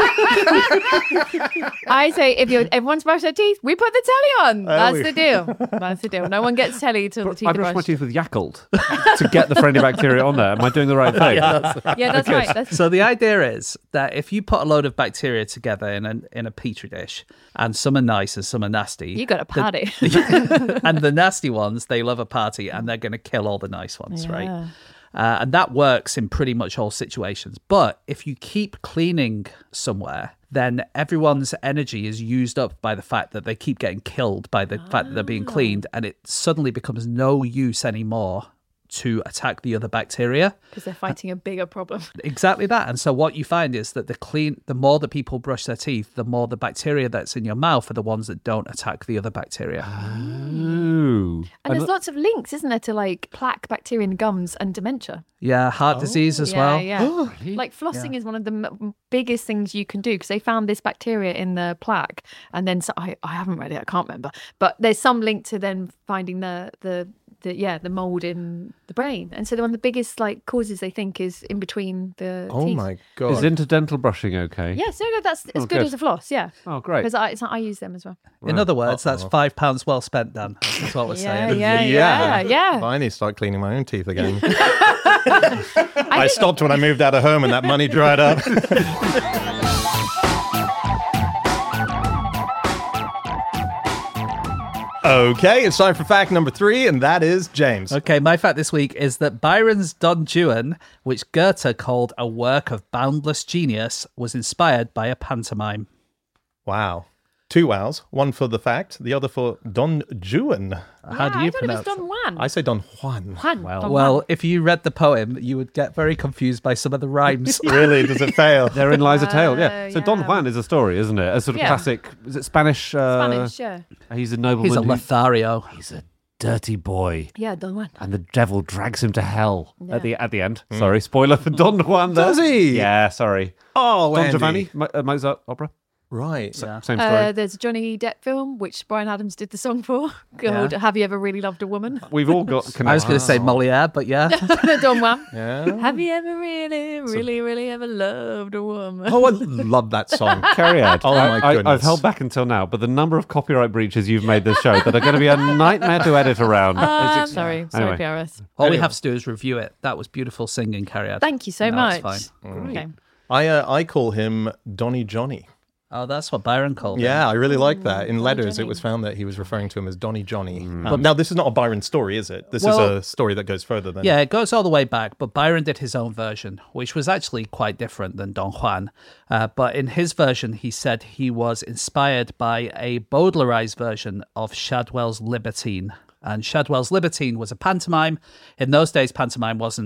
I say, if you're, everyone's brushed their teeth, we put the telly on. There That's we- the deal. That's the deal. No one gets telly till the teeth I are brush my brushed. teeth with Yakult to get the friendly bacteria on there. Am I doing the right thing? Yeah, that's right. That's So the idea is that if you put a load of bacteria together in a, in a petri dish, and some are nice and some are nasty, you got a party. and the nasty ones, they love a party and they're going to kill all the nice ones, right? Yeah. Uh, and that works in pretty much all situations. But if you keep cleaning somewhere, then everyone's energy is used up by the fact that they keep getting killed by the fact that they're being cleaned, and it suddenly becomes no use anymore to attack the other bacteria. Because they're fighting a bigger problem. Exactly that. And so what you find is that the clean, the more that people brush their teeth, the more the bacteria that's in your mouth are the ones that don't attack the other bacteria. Ooh. And there's lots of links, isn't there, to like plaque, bacteria in gums and dementia. Yeah, heart disease as yeah, well. Yeah, Like flossing is one of the m- biggest things you can do because they found this bacteria in the plaque, and then so, I, I haven't read it, I can't remember, but there's some link to then finding the the. The, yeah, the mold in the brain, and so one of the biggest like causes they think is in between the Oh teeth. my God. Is interdental brushing okay? Yes, no, no, that's as Oh, good, good. as a floss. Yeah, Oh, great. because I, it's not, I use them as well. In other words, that's five pounds well spent, Dan. That's what we're Yeah, saying. yeah, yeah, yeah. I need to start cleaning my own teeth again. I stopped when I moved out of home and that money dried up. Okay, it's time for fact number three, and that is James. Okay, my fact this week is that Byron's Don Juan, which Goethe called a work of boundless genius, was inspired by a pantomime. Wow. Two wows. One for the fact, the other for Don Juan. How do Yeah, you I thought pronounce it was Don Juan. I say Don Juan. Juan, Well, Don well, Juan. if you read the poem, you would get very confused by some of the rhymes. Really? Does it fail? Therein lies a tale. Yeah. Uh, So Don yeah. Juan is a story, isn't it? A sort of Yeah. classic. Is it Spanish? Uh, Spanish, yeah, He's a nobleman. He's a who- Lothario. He's a dirty boy, yeah, Don Juan. and the devil drags him to hell Yeah. at the at the end. Sorry, spoiler for Don Juan. There. Does he? Yeah. Sorry. Oh, Don Andy. Giovanni, Mo- uh, Mozart opera. Right. Yeah. Same story. Uh, there's a Johnny Depp film which Brian Adams did the song for called Yeah. "Have You Ever Really Loved a Woman?" We've all got. I was going to say Moliere, but yeah. Don Juan. Yeah. Have you ever really, really, really ever loved a woman? Oh, I love that song. Carry on. Oh, my I, I, goodness. I've held back until now, but the number of copyright breaches you've made this show that are going to be a nightmare to edit around. Um, It's- sorry, sorry, Anyway. P R S. All we have to do is review it. That was beautiful singing, Cariad. Thank you so No, much. it's Okay. I uh, I call him Donny Johnny. Oh, that's what Byron called him. Yeah, I really like that. In Donny letters, Johnny. it was found that he was referring to him as Donny Johnny. But now, this is not a Byron story, is it? This Well- is a story that goes further than. Yeah, it goes all the way back, but Byron did his own version, which was actually quite different than Don Juan. Uh, but in his version, he said he was inspired by a Baudelarized version of Shadwell's Libertine. And Shadwell's Libertine was a pantomime. In those days, pantomime wasn't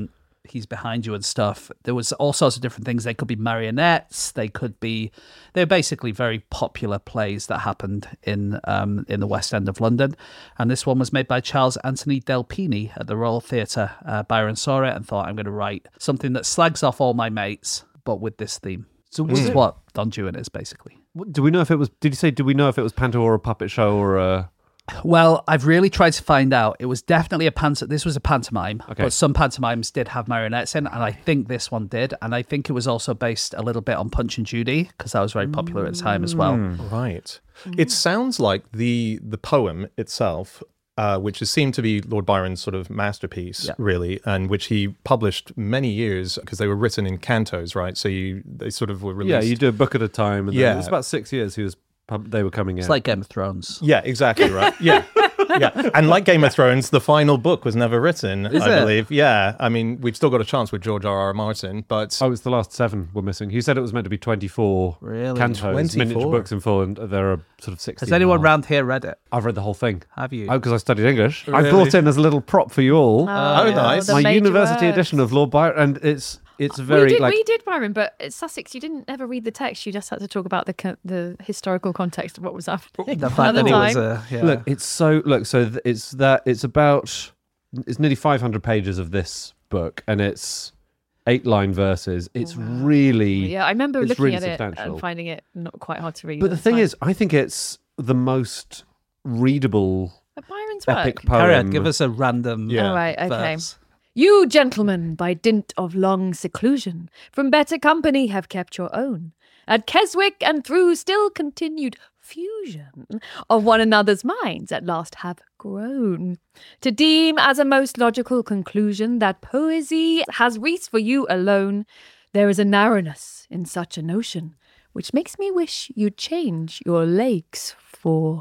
he's behind you and stuff. There was all sorts of different things. They could be marionettes. They could be. They're basically very popular plays that happened in um, in the West End of London. And this one was made by Charles Anthony Delpini at the Royal Theatre. Uh, Byron saw it and thought, I'm going to write something that slags off all my mates, but with this theme. So this is what Don Juan is basically. Do we know if it was? Did you say? Do we know if it was panto or a puppet show or a? Well, I've really tried to find out. It was definitely a pantomime. This was a pantomime, Okay. but some pantomimes did have marionettes in, and I think this one did. And I think it was also based a little bit on Punch and Judy because that was very popular at the time as well. Right. It sounds like the the poem itself, uh, which is seemed to be Lord Byron's sort of masterpiece, Yeah. really, and which he published many years because they were written in cantos, right? So you they sort of were released. Yeah, you do a book at a time. And then Yeah. it was about six years. He was. pub- They were coming in. It's like Game of Thrones. Yeah, exactly right. Yeah. Yeah. And like Game of Thrones, the final book was never written, Is I it? believe. Yeah. I mean, we've still got a chance with George R. R. Martin, but Oh, it's the last seven we're missing. He said it was meant to be twenty-four Really? cantos, miniature twenty-four? books in full, and there are sort of sixty. Has anyone round here read it? I've read the whole thing. Have you? Oh, because I studied English. I Really? brought in as a little prop for you all Oh, nice. the my major university works. edition of Lord Byron, and it's it's very we did, like we did Byron, but at Sussex, you didn't ever read the text. You just had to talk about the co- the historical context of what was happening. The at fact the that he was time. a yeah. look. It's so look. So th- it's that it's about it's nearly five hundred pages of this book, and it's eight line verses. It's really Yeah, I remember it's looking really at it substantial. and finding it not quite hard to read. But at the the thing time. is, I think it's the most readable But Byron's work. epic poem. Harriet, give us a random. Yeah. All right, okay. verse. You, gentlemen, by dint of long seclusion, from better company have kept your own. At Keswick and through still continued fusion of one another's minds at last have grown. To deem as a most logical conclusion that poesy has reached for you alone, there is a narrowness in such a notion, which makes me wish you'd change your lakes for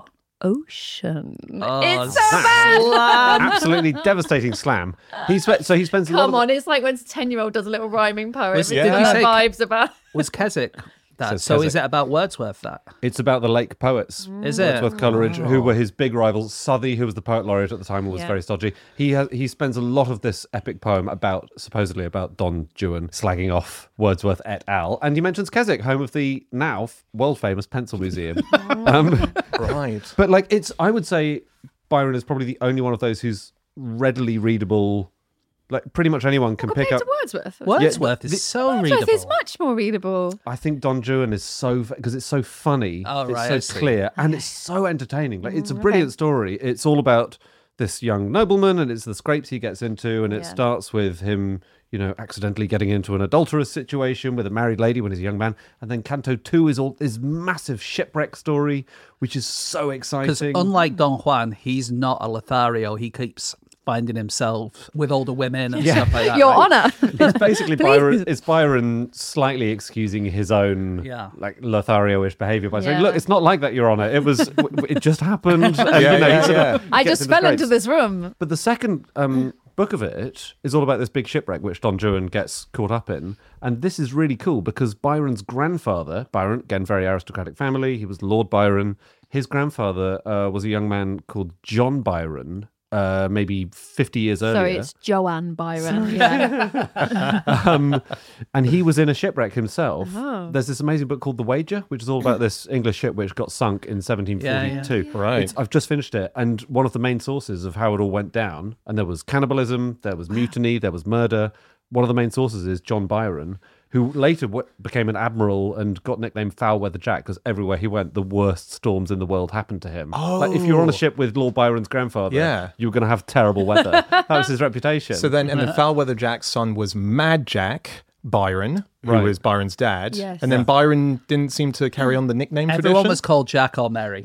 ocean. Oh, it's so bad! Absolutely devastating slam. He spe- so he spends a lot Come of on, it's like when a ten-year-old does a little rhyming poem. Was- It's did got you say- vibes about... Was Keswick that? Says So is Keswick. it about Wordsworth that? It's about the Lake poets. Is it? Wordsworth Coleridge, who were his big rivals. Southey, who was the poet laureate at the time, was Yeah. very stodgy. He has he spends a lot of this epic poem about supposedly about Don Juan slagging off Wordsworth et al. And he mentions Keswick, home of the now f- world famous Pencil Museum. um, right. but like it's, I would say Byron is probably the only one of those who's readily readable. Like pretty much anyone can pick Compared up. to Wordsworth. Wordsworth the- is so Wordsworth readable. is much more readable. I think Don Juan is so because it's so funny, Oh, right, I it's see. so clear, and it's so entertaining. Like Mm, it's a brilliant story. It's all about this young nobleman, and it's the scrapes he gets into, and it Yeah. starts with him, you know, accidentally getting into an adulterous situation with a married lady when he's a young man, and then Canto Two is all is massive shipwreck story, which is so Because exciting. unlike Don Juan, he's not a Lothario. He keeps finding himself with older women and stuff like that. Your right? honour. It's basically Byron. It's Byron slightly excusing his own, Yeah. like Lothario-ish behaviour by saying, Yeah. "Look, it's not like that, Your Honour. It was, it just happened." And, Yeah, you know, yeah, he sort of yeah. I gets just in the fell into scrapes. this room. But the second um, book of it is all about this big shipwreck which Don Juan gets caught up in, and this is really cool because Byron's grandfather, Byron, again very aristocratic family, he was Lord Byron. His grandfather uh, was a young man called John Byron. Uh, maybe fifty years earlier. Sorry, it's Joanne Byron. Yeah. um, and he was in a shipwreck himself. Oh. There's this amazing book called The Wager, which is all about this English ship which got sunk in seventeen forty-two. Yeah, Right. It's, I've just finished it, and one of the main sources of how it all went down, and there was cannibalism, there was mutiny, there was murder. One of the main sources is John Byron, who later w- became an admiral and got nicknamed Foul Weather Jack because everywhere he went, the worst storms in the world happened to him. Like if you're on a ship with Lord Byron's grandfather, Yeah. you were going to have terrible weather. That was his reputation. So then, and then Foulweather Jack's son was Mad Jack Byron, who Right. was Byron's dad. Yes. And then Byron didn't seem to carry on the nickname Everyone tradition. was called Jack or Mary.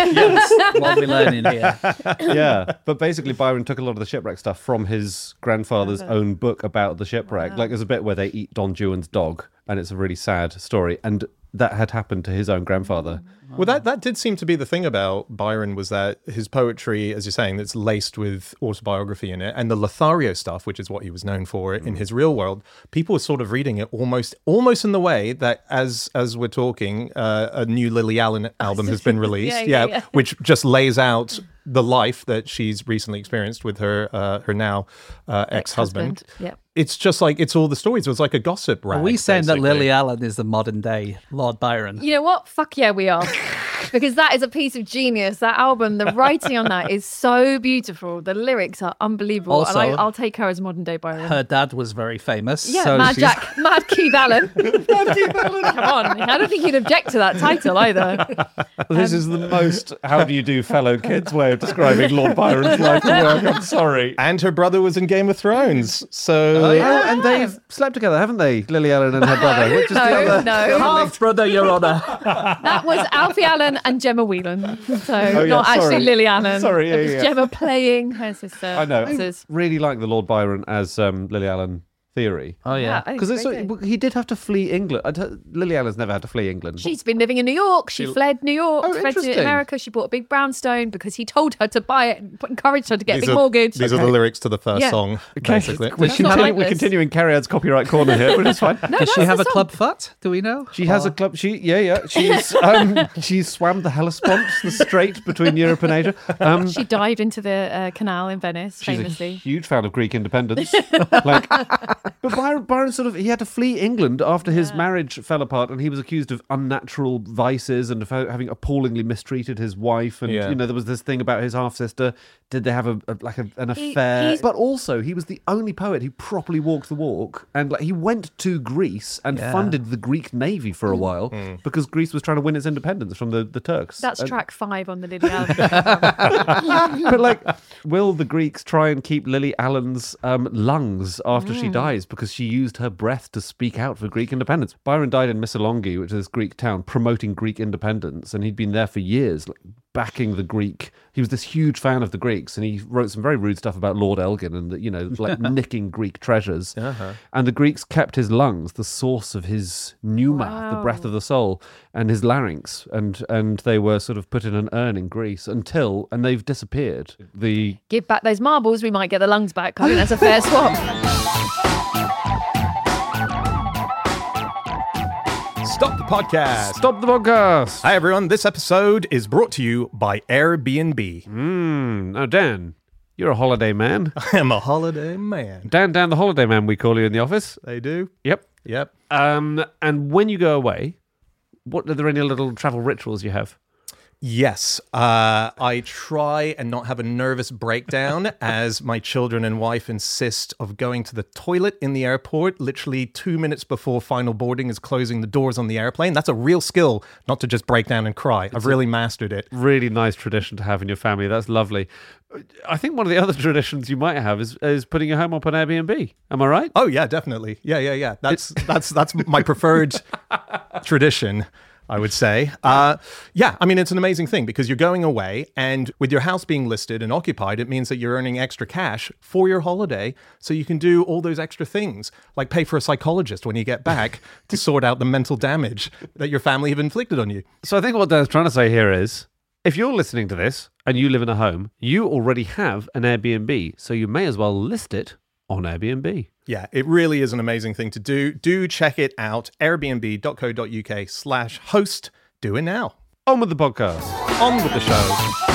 Yes. What we're learning here. Yeah, but basically Byron took a lot of the shipwreck stuff from his grandfather's own book about the shipwreck. Like there's a bit where they eat Don Juan's dog, and it's a really sad story. And that had happened to his own grandfather. Well, that, that did seem to be the thing about Byron was that his poetry, as you're saying, that's laced with autobiography in it, and the Lothario stuff, which is what he was known for in his real world. People were sort of reading it almost, almost in the way that, as as we're talking, uh, a new Lily Allen album has been released, Yeah, yeah, yeah. which just lays out the life that she's recently experienced with her uh, her now uh, ex-husband. Yep. it's just like, it's all the stories. It was like a gossip rag. Are we saying basically. that Lily Allen is the modern day Lord Byron? You know what? Fuck yeah, we are. Because that is a piece of genius. That album, the writing on that is so beautiful. The lyrics are unbelievable. Also, and I, I'll take her as modern day Byron. Her dad was very famous. yeah, so Mad she's- Jack, Mad Keith Allen. Mad Keith Allen. Come on. I don't think he'd object to that title either. This is the most how do you do fellow kids way of describing Lord Byron's life and work. I'm sorry. And her brother was in Game of Thrones. So, Oh, and they've slept together, haven't they? Lily Allen and her brother. Which is the No, other... no. Half brother, Your Honour. That was Alfie Allen and Gemma Whelan. So yeah, not sorry. actually Lily Allen. Sorry, yeah, It was yeah. Gemma playing her sister. I know. I Sis. really like the Lord Byron as um, Lily Allen theory. Oh, yeah. I think Because it's great. he did have to flee England. I d- Lily Allen's never had to flee England. She's been living in New York. She fled New York, Oh, fled to interesting. America. She bought a big brownstone because he told her to buy it and encouraged her to get a these, big are, mortgage. these are the lyrics to the first Yeah. song, Okay. basically. We're, That's not continuing, we're pointless. continuing Carriad's copyright corner here, but it's fine. No, Does she that's have the a song. club foot? Do we know? She has a club. She yeah yeah. She's um she's swam the Hellespont, the strait between Europe and Asia. Um, She dived into the uh, canal in Venice, she's a famously. huge fan of Greek independence. like, but Byron, Byron sort of he had to flee England after his marriage fell apart, and he was accused of unnatural vices and of ha- having appallingly mistreated his wife. And Yeah. you know there was this thing about his half sister. Did they have a, a like a, an He- affair? he's- But also he was the only poet who properly walked the walk, and like he went to Greece and Yeah. funded the Greek navy for a while because Greece was trying to win its independence from the, the Turks. That's And- track five on the Lily Allen. but like, will the Greeks try and keep Lily Allen's um, lungs after she dies because she used her breath to speak out for Greek independence? Byron died in Missolonghi, which is this Greek town, promoting Greek independence, and he'd been there for years, like, backing the Greek. He was this huge fan of the Greeks, and he wrote some very rude stuff about Lord Elgin and, you know, like nicking Greek treasures. Uh-huh. And the Greeks kept his lungs, the source of his pneuma, the breath of the soul, and his larynx, and and they were sort of put in an urn in Greece until, and they've disappeared. The Give back those marbles, we might get the lungs back. I think that's a fair swap. Stop the podcast. Stop the podcast. Hi, everyone. This episode is brought to you by Airbnb. Hmm. Now, Dan, you're a holiday man. I am a holiday man. Dan, Dan, the holiday man, we call you in the office. They do. Yep. Yep. Um. And when you go away, what are there any little travel rituals you have? Yes, uh, I try and not have a nervous breakdown as my children and wife insist of going to the toilet in the airport literally two minutes before final boarding is closing the doors on the airplane. That's a real skill, not to just break down and cry. I've really mastered it. Really nice tradition to have in your family. That's lovely. I think one of the other traditions you might have is is putting your home up on Airbnb. Am I right? Oh yeah, definitely. Yeah, yeah, yeah. That's that's that's my preferred tradition, I would say. Uh, yeah, I mean, it's an amazing thing because you're going away, and with your house being listed and occupied, it means that you're earning extra cash for your holiday, so you can do all those extra things, like pay for a psychologist when you get back to sort out the mental damage that your family have inflicted on you. So I think what Dan's trying to say here is, if you're listening to this and you live in a home, you already have an Airbnb, so you may as well list it on Airbnb. Yeah, it really is an amazing thing to do. Do check it out, airbnb.co.uk slash host. Do it now. On with the podcast. On with the show.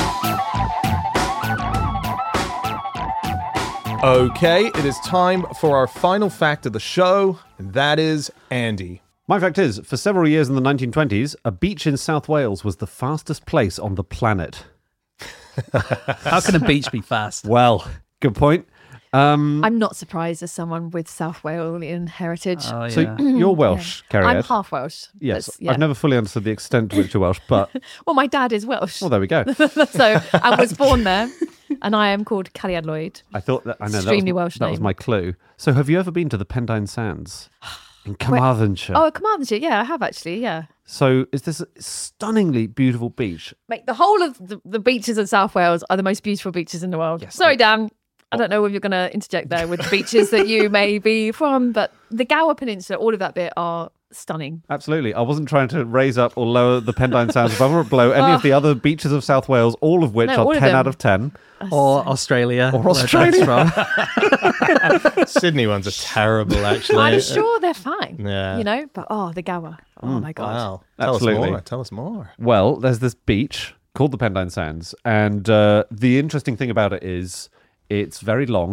Okay, it is time for our final fact of the show, and that is Andy. My fact is, for several years in the nineteen twenties, a beach in South Wales was the fastest place on the planet. How can a beach be fast? Well, good point. Um, I'm not surprised as someone with South Walian heritage. Oh, yeah. so you're Welsh, Carrie. I'm half Welsh. Yes, That's- yeah. I've never fully understood the extent to which you're Welsh, but Well, my dad is Welsh. well, there we go. So I was born there, and I am called Cariad Lloyd. I thought that I know that was, Extremely Welsh that was name. my clue. So, have you ever been to the Pendine Sands in Carmarthenshire? Oh, Carmarthenshire. Yeah, I have actually. Yeah. So, is this a stunningly beautiful beach? Mate, the whole of the, the beaches in South Wales are the most beautiful beaches in the world. Yes, Sorry, I- Dan. I don't know if you're going to interject there with the beaches that you may be from, but the Gower Peninsula, all of that bit are stunning. Absolutely. I wasn't trying to raise up or lower the Pendine Sands above or below any of the other beaches of South Wales, all of which No, are all of ten them. out of ten. Or Australia. Or where that's Australia. from. Sydney ones are terrible, actually. I'm sure they're fine. Yeah. You know, but oh, the Gower. Oh my God. Wow. Tell Absolutely. us more. Tell us more. Well, there's this beach called the Pendine Sands, and uh, the interesting thing about it is it's very long.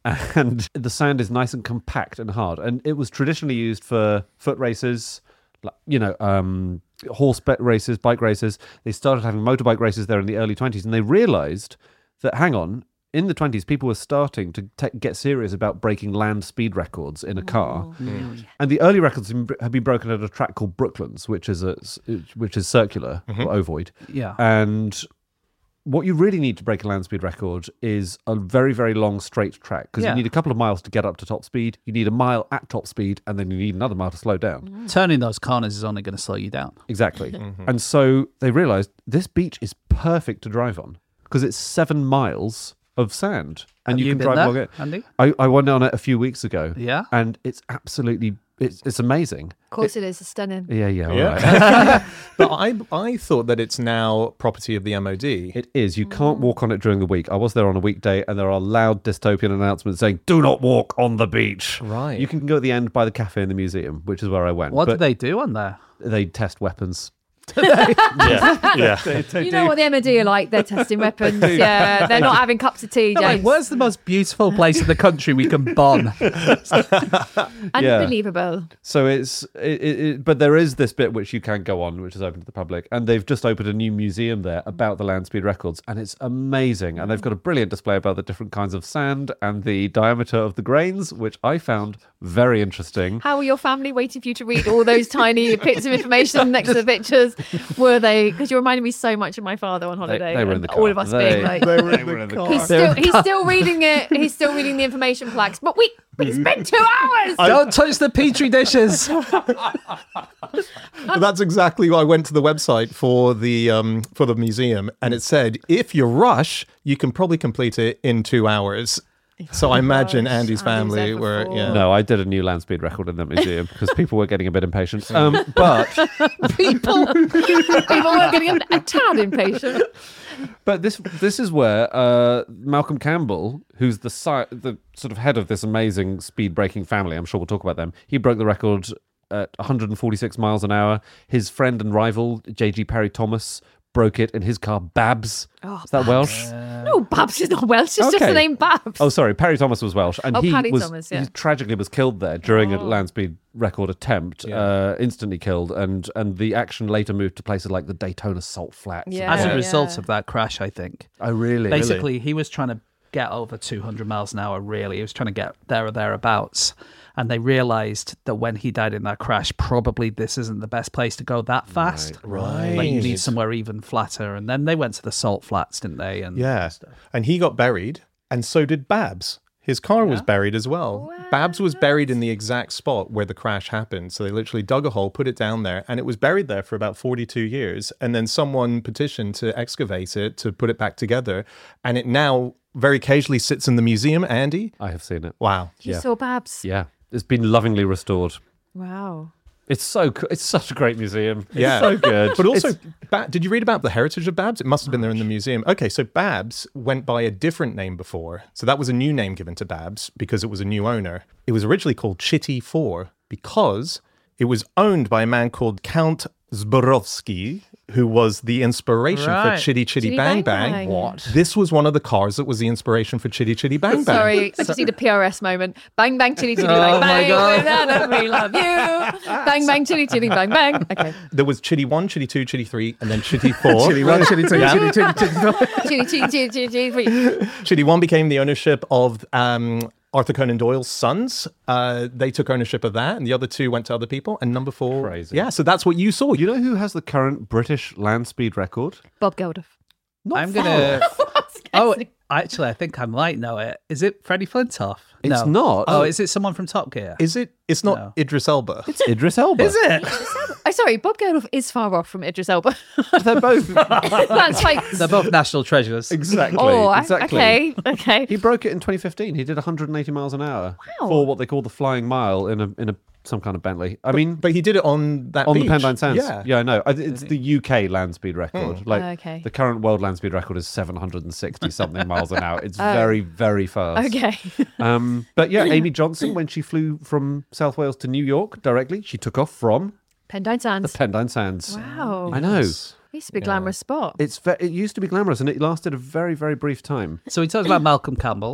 and the sand is nice and compact and hard. And it was traditionally used for foot races, like, you know, um, horse races, bike races. They started having motorbike races there in the early twenties, and they realised that, hang on, in the twenties, people were starting to te- get serious about breaking land speed records in a car. Mm. And the early records have been broken at a track called Brooklands, which is a, which is circular or ovoid. Yeah. And what you really need to break a land speed record is a very, very long straight track, because Yeah. you need a couple of miles to get up to top speed. You need a mile at top speed, and then you need another mile to slow down. Turning those corners is only going to slow you down. Exactly. And so they realised this beach is perfect to drive on because it's seven miles of sand, and Have you, you can been drive there, along it. Andy? I, I went on it a few weeks ago. Yeah? And it's absolutely, it's, it's amazing. Of course it is. It's stunning. Yeah, yeah, all Yeah. right. But I I thought that it's now property of the M O D. It is. You can't walk on it during the week. I was there on a weekday, and there are loud dystopian announcements saying, do not walk on the beach. Right. You can go at the end by the cafe in the museum, which is where I went. What but do they do on there? They test weapons. yeah, yeah. You know what the M O D are like? They're testing weapons. Yeah, they're not having cups of tea, Like, James. where's the most beautiful place in the country we can bon? Unbelievable. So it's, it, it, it, but there is this bit which you can go on, which is open to the public, and they've just opened a new museum there about the land speed records, and it's amazing. And they've got a brilliant display about the different kinds of sand and the diameter of the grains, which I found very interesting. How were your family waiting for you to read all those tiny bits of information next to the pictures? Were they? Because you reminded me so much of my father on holiday. they were in and the all car. of us They- being like, They were in the car. he's still he's still reading it. He's still reading the information plaques. But we we spent two hours. Don't touch the petri dishes. But that's exactly why I went to the website for the um, for the museum, and it said if you rush, you can probably complete it in two hours. So I imagine Gosh, Andy's Andy's family there for were four. yeah. No, I did a new land speed record in that museum because people were getting a bit impatient. Um, but People people were getting a, a tad impatient. But this this is where uh, Malcolm Campbell, who's the si- the sort of head of this amazing speed breaking family, I'm sure we'll talk about them. He broke the record at one hundred forty-six miles an hour. His friend and rival J G Perry Thomas broke it in his car, Babs. Oh, is that Welsh? No, Babs is not Welsh. It's just Okay. the name Babs. Oh, sorry, Perry Thomas was Welsh, and Oh, he Paddy was Thomas, yeah. he tragically was killed there during a Oh. land speed record attempt. Yeah. Uh, instantly killed, and and the action later moved to places like the Daytona Salt Flats. Yeah. As a Yeah. result of that crash, I think. Oh, really? Basically, he was trying to get over two hundred miles an hour, really. He was trying to get there or thereabouts. And they realised that when he died in that crash, probably this isn't the best place to go that fast. Right. Like, you need somewhere even flatter. And then they went to the salt flats, didn't they? And Yeah. And he got buried, and so did Babs. His car was buried as well. Babs was buried in the exact spot where the crash happened. So they literally dug a hole, put it down there, and it was buried there for about forty-two years. And then someone petitioned to excavate it, to put it back together. And it now very casually sits in the museum, Andy. I have seen it. Wow. You Yeah. saw Babs. Yeah, it's been lovingly restored. Wow. It's so co- it's such a great museum. It's Yeah. so good. But also, It's- ba- did you read about the heritage of Babs? It must have been there in the museum. Okay, so Babs went by a different name before. So that was a new name given to Babs because it was a new owner. It was originally called Chitty four because it was owned by a man called Count Zborowski, who was the inspiration Right. for Chitty Chitty, Chitty Bang Bang Bang. Bang. What? This was one of the cars that was the inspiration for Chitty Chitty Bang Bang. Sorry, I just need a P R S moment. Bang, bang, chitty, chitty, Oh bang, my bang. God. We love you. Bang, bang, chitty, chitty, bang, bang. Okay. There was Chitty one, Chitty two, Chitty three, and then Chitty four. Chitty one, chitty two, chitty two, chitty four. Chitty, chitty, chitty, chitty, chitty, three. Chitty one became the ownership of um, Arthur Conan Doyle's sons. Uh, they took ownership of that, and the other two went to other people. And number four, Crazy. yeah. So that's what you saw. you know who has the current British land speed record? Bob Geldof. Not I'm far. going to. I was Oh, guessing. actually, I think I might know it. Is it Freddie Flintoff? It's no. not. Oh, is it someone from Top Gear? Is it? It's not No. Idris Elba. It's Idris Elba. Is it? Oh, sorry, Bob Geldof is far off from Idris Elba. They're both. That's like. They're both national treasures. Exactly. Oh, I- exactly. okay, okay. He broke it in twenty fifteen. He did one hundred eighty miles an hour Wow. for what they call the flying mile in a in a some kind of Bentley. I mean, But he did it on that on beach. the Pendine Sands. Yeah. yeah, I know. I- It's the U K land speed record. Like Okay. the current world land speed record is seven hundred sixty something miles an hour. It's Oh. very very fast. Okay. Um, but yeah, Amy Johnson, when she flew from South Wales to New York directly, she took off from Pendine the Sands. Pendine Sands. Wow. I know. Used to be a glamorous spot. It's ve- it used to be glamorous, and it lasted a very very brief time. So he talks about Malcolm Campbell.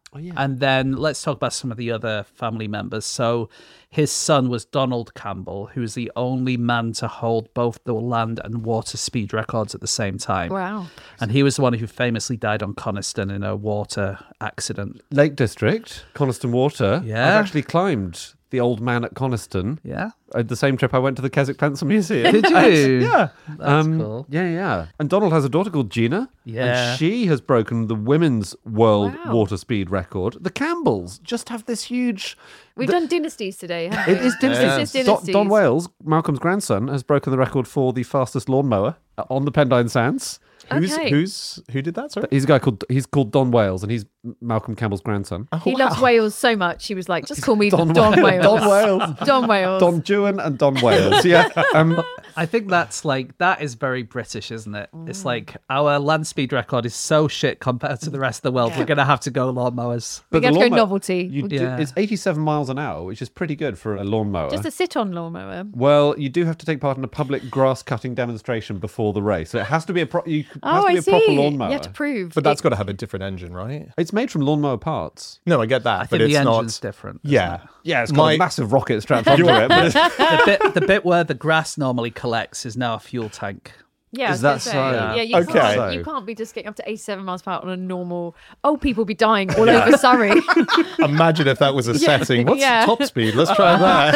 Oh, yeah. And then let's talk about some of the other family members. So his son was Donald Campbell, who was the only man to hold both the land and water speed records at the same time. Wow. And he was the one who famously died on Coniston in a water accident. Lake District, Coniston Water. Yeah. I've actually climbed the Old Man at Coniston. Yeah. Uh, the same trip I went to the Keswick Pencil Museum. Did you? Yeah. That's cool. Yeah, yeah. And Donald has a daughter called Gina. Yeah. And she has broken the women's world Wow. water speed record. The Campbells just have this huge... We've the- done dynasties today, haven't we? It is dynasties. This is Don, dynasties. Don Wales, Malcolm's grandson, has broken the record for the fastest lawnmower uh, on the Pendine Sands. Who's Okay. who's who did that? Sorry. He's a guy called he's called Don Wales, and he's Malcolm Campbell's grandson. He loves Wales so much. He was like, just call me Don, Don Wales. Don Wales. Don Wales. Don Dewan and Don Wales. Yeah. Um, I think that's like, that is very British, isn't it? Mm. It's like our land speed record is so shit compared to the rest of the world. We're going to have to go lawnmowers. We the have to go lawnmower- novelty. You do, Yeah. It's eighty-seven miles an hour, which is pretty good for a lawnmower. Just a sit-on lawnmower. Well, you do have to take part in a public grass cutting demonstration before the race. So it has to be a pro- you, it has Oh, to be I a proper see. lawnmower. You have to prove. But that's it- got to have a different engine, right? It's made from lawnmower parts. No, I get that, I but think it's the not. engine's different. isn't Yeah, it? Yeah, it's got My- a massive rocket strapped onto it. But it's, the bit the bit where the grass normally collects is now a fuel tank. Yeah, I Is was gonna that say, so? Yeah, you, Okay. can't, So- you can't be just getting up to eighty-seven miles per hour on a normal. Oh, people be dying all over Surrey. Imagine if that was a setting. What's Yeah. top speed? Let's try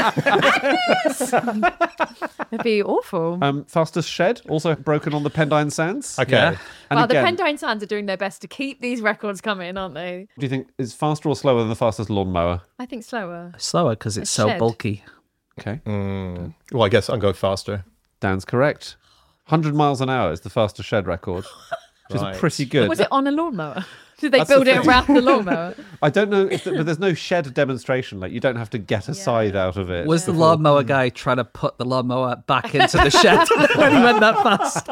that. It'd be awful. um, fastest shed, also broken on the Pendine Sands. Okay. Yeah. And Well, again, the Pendine Sands are doing their best to keep these records coming, aren't they? do you think is faster or slower than the fastest lawnmower? I think slower. Slower because it's A so shed. bulky. Okay, Mm. Well, I guess I'll go faster. Dan's correct. one hundred miles an hour is the fastest shed record, which Right. is pretty good. Was it on a lawnmower? Did they That's build the it thing. around the lawnmower? I don't know, if the, but there's no shed demonstration. Like you don't have to get a side out of it. Was the lawnmower guy trying to put the lawnmower back into the shed when he went that fast?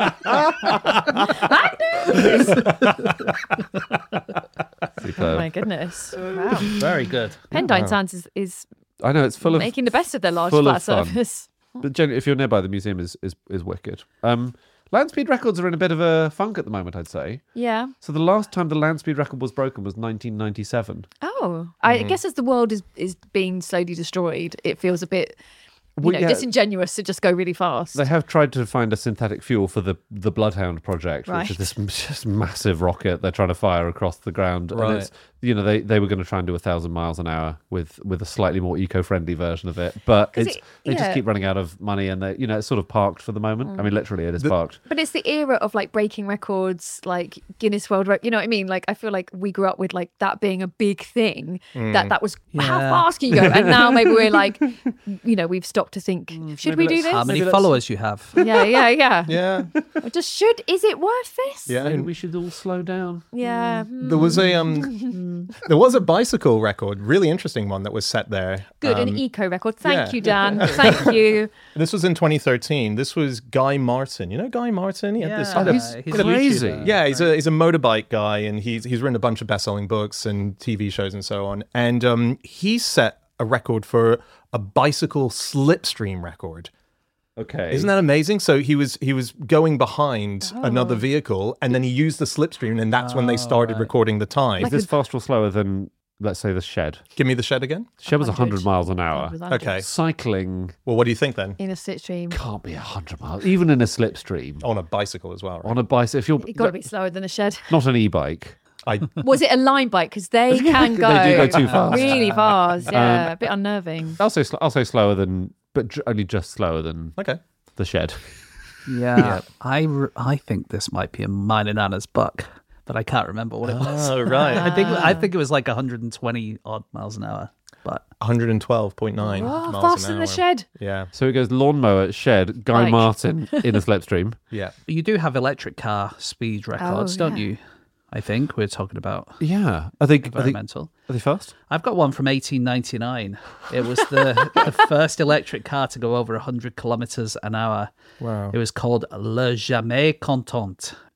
Oh Superb. my goodness. Wow. Very good. Pendine Sands is, is I know it's full of making the best of their large full flat of fun. surface. But generally, if you're nearby, the museum is is, is wicked. Um, land speed records are in a bit of a funk at the moment, I'd say. Yeah. So the last time the land speed record was broken was nineteen ninety-seven. Oh, I guess as the world is is being slowly destroyed, it feels a bit, you Well, know, yeah. disingenuous to just go really fast. They have tried to find a synthetic fuel for the the Bloodhound project, Right. which is this m- just massive rocket they're trying to fire across the ground. Right. And it's, you know, they, they were going to try and do a thousand miles an hour with with a slightly more eco-friendly version of it, but 'Cause it's it- they just yeah. keep running out of money, and they you know it's sort of parked for the moment. I mean, literally, it is parked. But it's the era of like breaking records, like Guinness World Record. You know what I mean? Like I feel like we grew up with like that being a big thing. That that was how Yeah. fast can you go? And now maybe we're like, you know, we've stopped to think. Should we maybe do let's- this? How many Maybe let's- followers you have? Yeah, yeah, yeah. Yeah. Or just should. Is it worth this? Yeah. Maybe we should all slow down. Yeah. hmm. There was a um, there was a bicycle record, really interesting one that was set there. Good, Um, an eco record. Thank yeah. you, Dan. Thank you. This was in twenty thirteen. This was Guy Martin. You know Guy Martin? He had this. Yeah, he's he's a crazy. YouTuber. Yeah, he's a he's a motorbike guy, and he's he's written a bunch of best-selling books and T V shows and so on. And um, he set a record for a bicycle slipstream record. Okay, Isn't that amazing? So he was he was going behind another vehicle, and then he used the slipstream, and that's when they started recording the time. is this faster or slower than let's say the shed? Give me the shed again. The shed was one hundred hundred. miles an hour. Was hundred. Okay. Cycling Well, what do you think then? In a slipstream. can't be one hundred miles, even in a slipstream. On a bicycle as well, right? On a bicycle, if you're It got to be slower than a shed. not an e-bike. I Was it a line bike? Because they can go. They do go too fast. Really fast. Yeah, a bit unnerving. I'll say sl- I'll say slower than, but j- only just slower than okay. the shed. Yeah, I, r- I think this might be a mine and Anna's buck, but I can't remember what it was. Oh right, I think I think it was like one hundred twenty odd miles an hour. But one hundred twelve point nine Oh, miles faster an than hour. the shed. Yeah, So it goes lawnmower, shed, Guy Bike. Martin in a slipstream. yeah. you do have electric car speed records, don't yeah. you? I think we're talking about Yeah, are they are they, environmental. are they fast? I've got one from eighteen ninety-nine. It was the, the first electric car to go over one hundred kilometers an hour. Wow. It was called Le Jamais Content.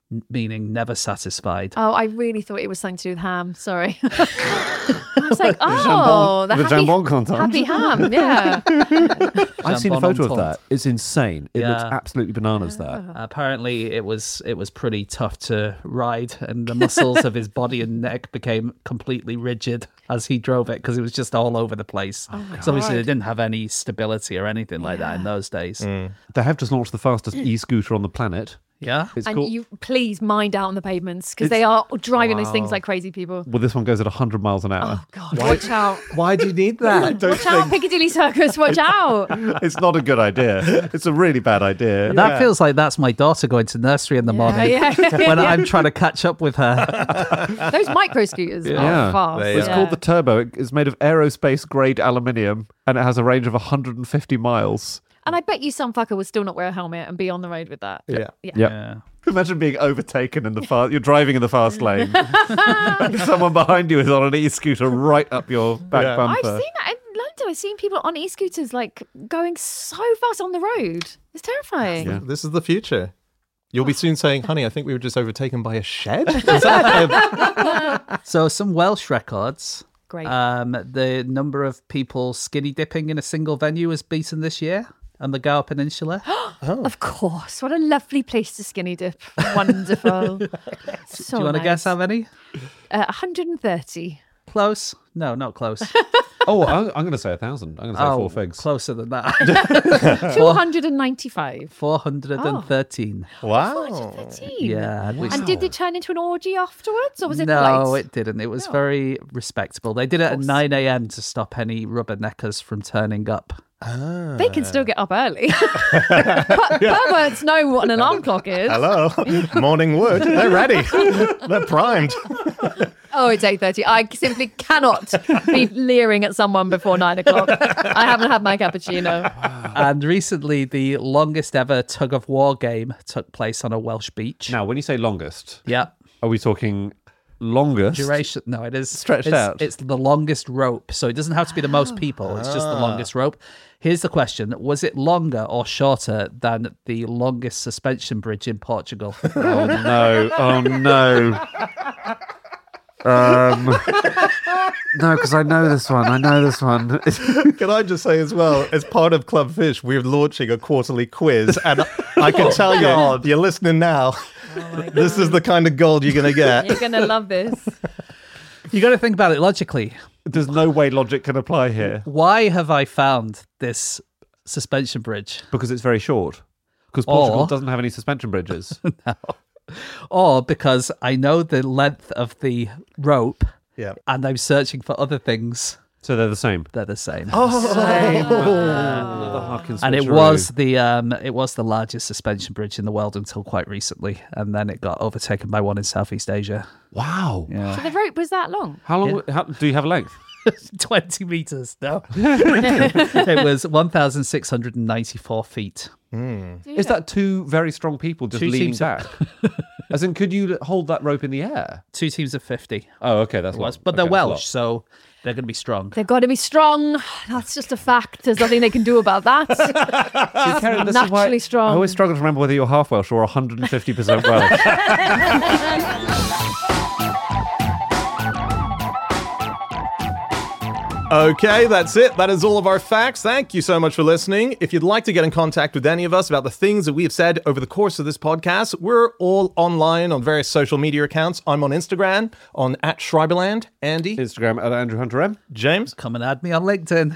n- meaning never satisfied. Oh, I really thought it was something to do with ham. Sorry. I was like, oh, the, the happy, jambon content. happy ham, yeah. I've seen a Jambon photo of entente. that. It's insane. It looks Yeah. absolutely bananas, that. Apparently, it was it was pretty tough to ride, and the muscles of his body and neck became completely rigid as he drove it because it was just all over the place. Oh my so obviously, they God. didn't have any stability or anything like that in those days. They have just launched the fastest e-scooter on the planet. Yeah. It's And called... you please mind out on the pavements because It's- they are driving those Wow. things like crazy people. Well, this one goes at one hundred miles an hour. Oh, God. Watch out. Why do you need that? Watch out, Piccadilly Circus. Watch out. It's not a good idea. It's a really bad idea. That feels like that's my daughter going to nursery in the morning yeah. when I'm trying to catch up with her. Those micro scooters Yeah. are fast. They It's yeah. called the Turbo. It- It's made of aerospace grade aluminium and it has a range of one hundred fifty miles. And I bet you some fucker would still not wear a helmet and be on the road with that. Yeah. Yeah. Yeah. Imagine being overtaken in the fast. You're driving in the fast lane. and someone behind you is on an e-scooter right up your back Yeah. bumper. I've seen that in London. I've seen people on e-scooters like going so fast on the road. It's terrifying. Yeah. This is the future. You'll be soon saying, honey, I think we were just overtaken by a shed. Is that So some Welsh records. Great. Um, the number of people skinny dipping in a single venue was beaten this year on the Gower Peninsula. Of course. What a lovely place to skinny dip. Wonderful. So Do you want to nice. guess how many? Uh, one hundred thirty. Close? No, not close. oh, I'm, I'm going to say a thousand. I'm going to say oh, four figs. closer than that. two hundred ninety-five. four hundred thirteen. wow. thirteen. Yeah. which- And did it turn into an orgy afterwards, or was it no, polite? it didn't. It was very respectable. They did it at nine a.m. to stop any rubberneckers from turning up. They can still get up early. Per- Perverts know what an alarm clock is. Hello. Morning wood. They're ready. They're primed. Oh, it's eight thirty. I simply cannot be leering at someone before nine o'clock. I haven't had my cappuccino. And recently, the longest ever tug of war game took place on a Welsh beach. Now, when you say longest, Yeah. are we talking longest? Duration? No, it is Stretched it's, out. It's the longest rope, so it doesn't have to be the most people. It's just the longest rope. Here's the question: was it longer or shorter than the longest suspension bridge in Portugal? Oh, no. Oh, no. Um, no, because I know this one. I know this one. Can I just say as well, as part of Club Fish, we're launching a quarterly quiz. And I can tell you, you're listening now. This is the kind of gold you're going to get. You're going to love this. You got to think about it logically. There's no way logic can apply here Why have I found this suspension bridge? because it's very short. Because Portugal Or- doesn't have any suspension bridges. Or because I know the length of the rope Yeah. and I'm searching for other things. So they're the same. They're the same. Another Harkin And it switcheroo. was the um, it was the largest suspension bridge in the world until quite recently, and then it got overtaken by one in Southeast Asia. Wow. So the rope was that long? How long? How, do you have length? Twenty meters. No, it was one thousand six hundred and ninety-four feet. Is that two very strong people just Two leaning teams back? As in, could you hold that rope in the air? Two teams of fifty. Oh, okay, that's It was, lot. but Okay, they're that's a lot. Welsh, so they're going to be strong. They've got to be strong. That's just a fact. There's nothing they can do about that. See, Karen, this is why Naturally strong. I always struggle to remember whether you're half Welsh or one hundred fifty percent Welsh. Okay, that's it. That is all of our facts. Thank you so much for listening. If you'd like to get in contact with any of us about the things that we have said over the course of this podcast, we're all online on various social media accounts. I'm on Instagram, on at Schreiberland. Andy, Instagram at Andrew Hunter M. James, Come and add me on LinkedIn.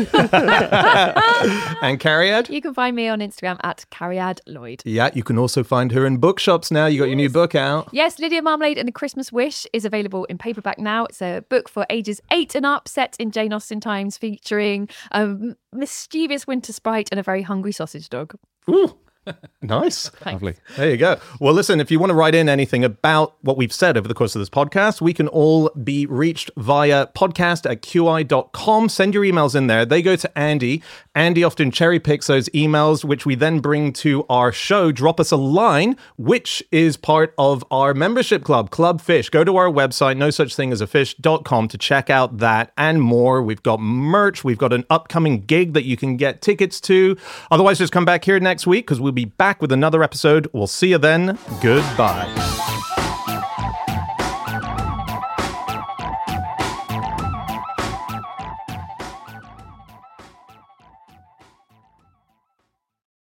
and Cariad. You can find me on Instagram at Cariad Lloyd. Yeah, you can also find her in bookshops now. You got your new book out. Yes, Lydia Marmalade and a Christmas Wish is available in paperback now. It's a book for ages eight and up, set in Jane Austen times, featuring a mischievous winter sprite and a very hungry sausage dog. Ooh, nice. Lovely. There you go. Well, listen, if you want to write in anything about what we've said over the course of this podcast, we can all be reached via podcast at Q I dot com. Send your emails in there. They go to Andy. Andy often cherry picks those emails, which we then bring to our show. Drop us a line, which is part of our membership club, Club Fish. Go to our website, no such thing as a fish dot com, to check out that and more. We've got merch. We've got an upcoming gig that you can get tickets to. Otherwise, just come back here next week because we'll be back back with another episode. We'll see you then. Goodbye.